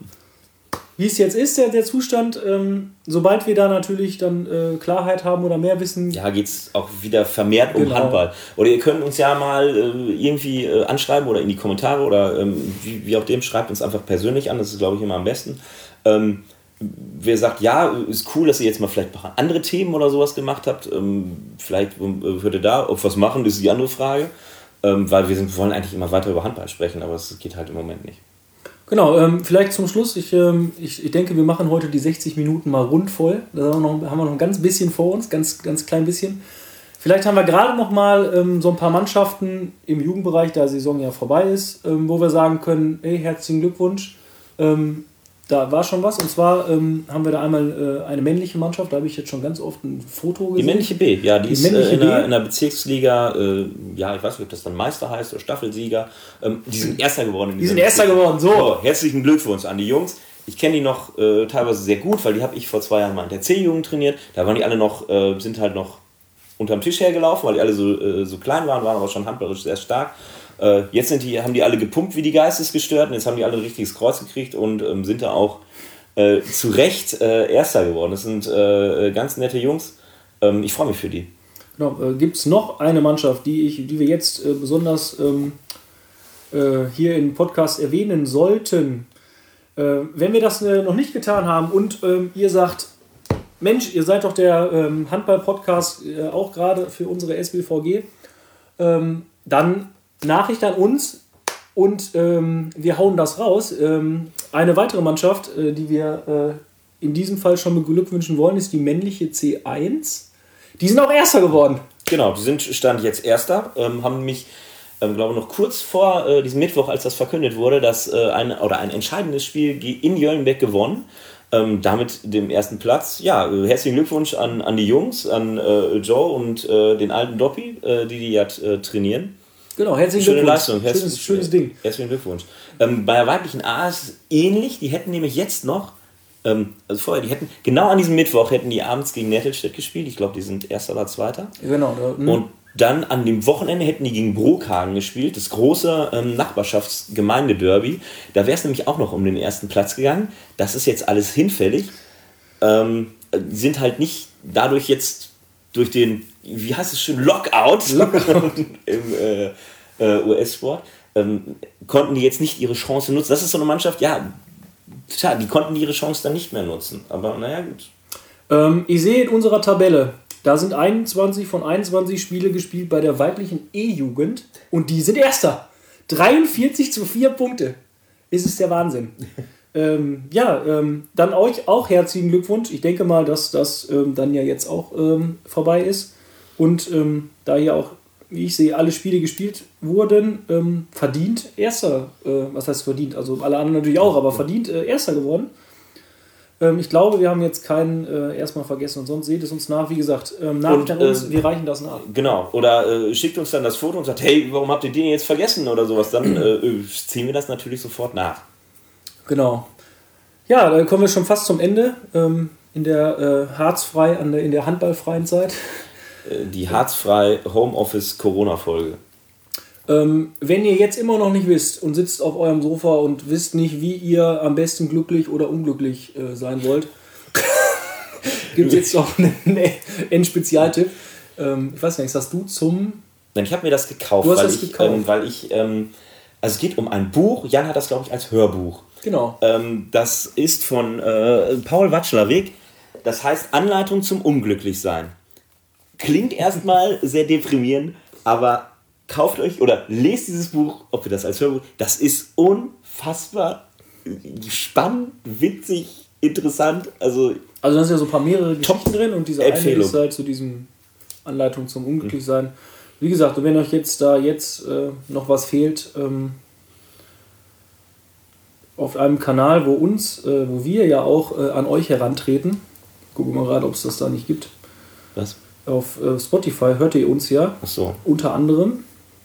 wie es jetzt ist, der, der Zustand, ähm, sobald wir da natürlich dann äh, Klarheit haben oder mehr wissen. Ja, geht es auch wieder vermehrt um genau. Handball. Oder ihr könnt uns ja mal äh, irgendwie äh, anschreiben oder in die Kommentare oder ähm, wie, wie auch dem, schreibt uns einfach persönlich an, das ist glaube ich immer am besten. Ähm, wer sagt, ja, ist cool, dass ihr jetzt mal vielleicht noch andere Themen oder sowas gemacht habt, ähm, vielleicht äh, würdet ihr da auch was machen, das ist die andere Frage, ähm, weil wir, sind, wir wollen eigentlich immer weiter über Handball sprechen, aber das geht halt im Moment nicht. Genau, ähm, vielleicht zum Schluss, ich, ähm, ich, ich denke, wir machen heute die sechzig Minuten mal rund voll. Da haben wir noch, haben wir noch ein ganz bisschen vor uns, ganz, ganz klein bisschen. Vielleicht haben wir gerade noch mal ähm, so ein paar Mannschaften im Jugendbereich, da die Saison ja vorbei ist, ähm, wo wir sagen können, hey, herzlichen Glückwunsch, ähm, da war schon was. Und zwar ähm, haben wir da einmal äh, eine männliche Mannschaft, da habe ich jetzt schon ganz oft ein Foto gesehen. Die männliche B, ja, die, die ist äh, in, der, in der Bezirksliga, äh, ja, ich weiß nicht, ob das dann Meister heißt oder Staffelsieger. Ähm, die sind Erster geworden. In die sind Erster geworden, so. so. Herzlichen Glückwunsch an die Jungs. Ich kenne die noch äh, teilweise sehr gut, weil die habe ich vor zwei Jahren mal in der C-Jugend trainiert. Da waren die alle noch, äh, sind halt noch unterm Tisch hergelaufen, weil die alle so, äh, so klein waren, waren aber schon handballerisch sehr stark. Äh, jetzt sind die, haben die alle gepumpt wie die Geistesgestörten, jetzt haben die alle ein richtiges Kreuz gekriegt und ähm, sind da auch äh, zu Recht äh, Erster geworden. Das sind äh, ganz nette Jungs. Ähm, ich freue mich für die. Genau, äh, gibt es noch eine Mannschaft, die, ich, die wir jetzt äh, besonders ähm, äh, hier im Podcast erwähnen sollten? Äh, wenn wir das äh, noch nicht getan haben und ähm, ihr sagt, Mensch, ihr seid doch der ähm, Handball-Podcast äh, auch gerade für unsere S B V G, ähm, dann Nachricht an uns und ähm, wir hauen das raus. Ähm, eine weitere Mannschaft, äh, die wir äh, in diesem Fall schon beglückwünschen wollen, ist die männliche C eins. Die sind auch Erster geworden. Genau, die sind Stand jetzt Erster, ähm, haben nämlich, ähm, glaube ich, noch kurz vor äh, diesem Mittwoch, als das verkündet wurde, dass äh, ein, oder ein entscheidendes Spiel in Jöllenbeck gewonnen. Ähm, damit dem ersten Platz. Ja, äh, herzlichen Glückwunsch an, an die Jungs, an äh, Joe und äh, den alten Doppi, äh, die die ja äh, trainieren. Genau, herzlichen Schöne Glückwunsch. Leistung. Schönes, Herzlichen, schönes Ding. Herzlichen Glückwunsch. Ähm, bei der weiblichen A ist es ähnlich. Die hätten nämlich jetzt noch, ähm, also vorher, die hätten, genau an diesem Mittwoch hätten die abends gegen Nettelstedt gespielt. Ich glaube, die sind Erster oder Zweiter. Genau. Da, und dann an dem Wochenende hätten die gegen Brokhagen gespielt, das große ähm, Nachbarschaftsgemeindederby. Da wäre es nämlich auch noch um den ersten Platz gegangen. Das ist jetzt alles hinfällig. Ähm, sind halt nicht dadurch jetzt durch den, wie heißt es schön, Lockout, Lockout. im äh, äh, U S-Sport, ähm, konnten die jetzt nicht ihre Chance nutzen. Das ist so eine Mannschaft, ja, tja, die konnten ihre Chance dann nicht mehr nutzen. Aber naja, gut. Ähm, ich sehe in unserer Tabelle, da sind einundzwanzig von einundzwanzig Spiele gespielt bei der weiblichen E-Jugend und die sind Erster. dreiundvierzig zu vier Punkte. Es ist der Wahnsinn. ähm, ja, ähm, dann euch auch herzlichen Glückwunsch. Ich denke mal, dass das ähm, dann ja jetzt auch ähm, vorbei ist. Und ähm, da hier auch, wie ich sehe, alle Spiele gespielt wurden, ähm, verdient Erster. Äh, was heißt verdient? Also alle anderen natürlich auch, aber verdient äh, Erster geworden. Ich glaube, wir haben jetzt keinen äh, erstmal vergessen und sonst seht es uns nach. Wie gesagt, ähm, Nachricht an uns, äh, wir reichen das nach. Genau, oder äh, schickt uns dann das Foto und sagt, hey, warum habt ihr den jetzt vergessen oder sowas? Dann äh, ziehen wir das natürlich sofort nach. Genau. Ja, dann kommen wir schon fast zum Ende. Ähm, in der äh, harzfrei, an der, in der handballfreien Zeit. Äh, die harzfrei Homeoffice-Corona-Folge. Ähm, wenn ihr jetzt immer noch nicht wisst und sitzt auf eurem Sofa und wisst nicht, wie ihr am besten glücklich oder unglücklich äh, sein wollt, gibt es jetzt noch einen, einen Spezialtipp. Ähm, ich weiß nicht, hast du zum... Nein, ich habe mir das gekauft, du hast weil, das ich, gekauft. Ähm, weil ich, ähm, also es geht um ein Buch, Jan hat das, glaube ich, als Hörbuch. Genau. Ähm, das ist von äh, Paul Watschlerweg, das heißt Anleitung zum Unglücklichsein. Klingt erstmal sehr deprimierend, aber kauft euch oder lest dieses Buch, ob ihr das als Hörbuch, das ist unfassbar spannend, witzig, interessant. Also, also da sind ja so ein paar mehrere Geschichten drin und diese Empfehlung. eine ist halt zu diesem Anleitung zum Unglücklichsein. Mhm. Wie gesagt, und wenn euch jetzt da jetzt äh, noch was fehlt, ähm, auf einem Kanal, wo uns, äh, wo wir ja auch äh, an euch herantreten, gucken wir mal gerade, ob es das da nicht gibt. Was? Auf äh, Spotify hört ihr uns ja. Ach so. Unter anderem.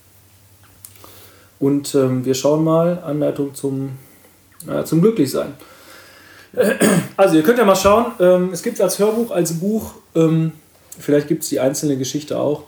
Und ähm, wir schauen mal, Anleitung zum, äh, zum Glücklichsein. Also ihr könnt ja mal schauen, ähm, es gibt es als Hörbuch, als Buch, ähm, vielleicht gibt es die einzelne Geschichte auch.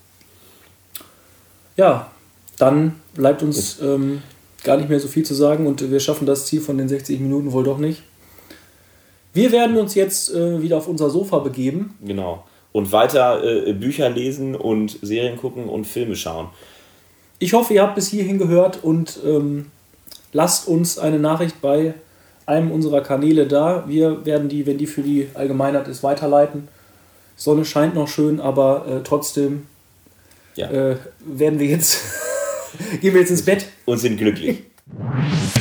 Ja, dann bleibt uns ähm, gar nicht mehr so viel zu sagen und wir schaffen das Ziel von den sechzig Minuten wohl doch nicht. Wir werden uns jetzt äh, wieder auf unser Sofa begeben. Genau. Und weiter äh, Bücher lesen und Serien gucken und Filme schauen. Ich hoffe, ihr habt bis hierhin gehört und ähm, lasst uns eine Nachricht bei einem unserer Kanäle da. Wir werden die, wenn die für die Allgemeinheit ist, weiterleiten. Sonne scheint noch schön, aber äh, trotzdem ja. äh, werden wir jetzt gehen wir jetzt ins Bett und sind glücklich.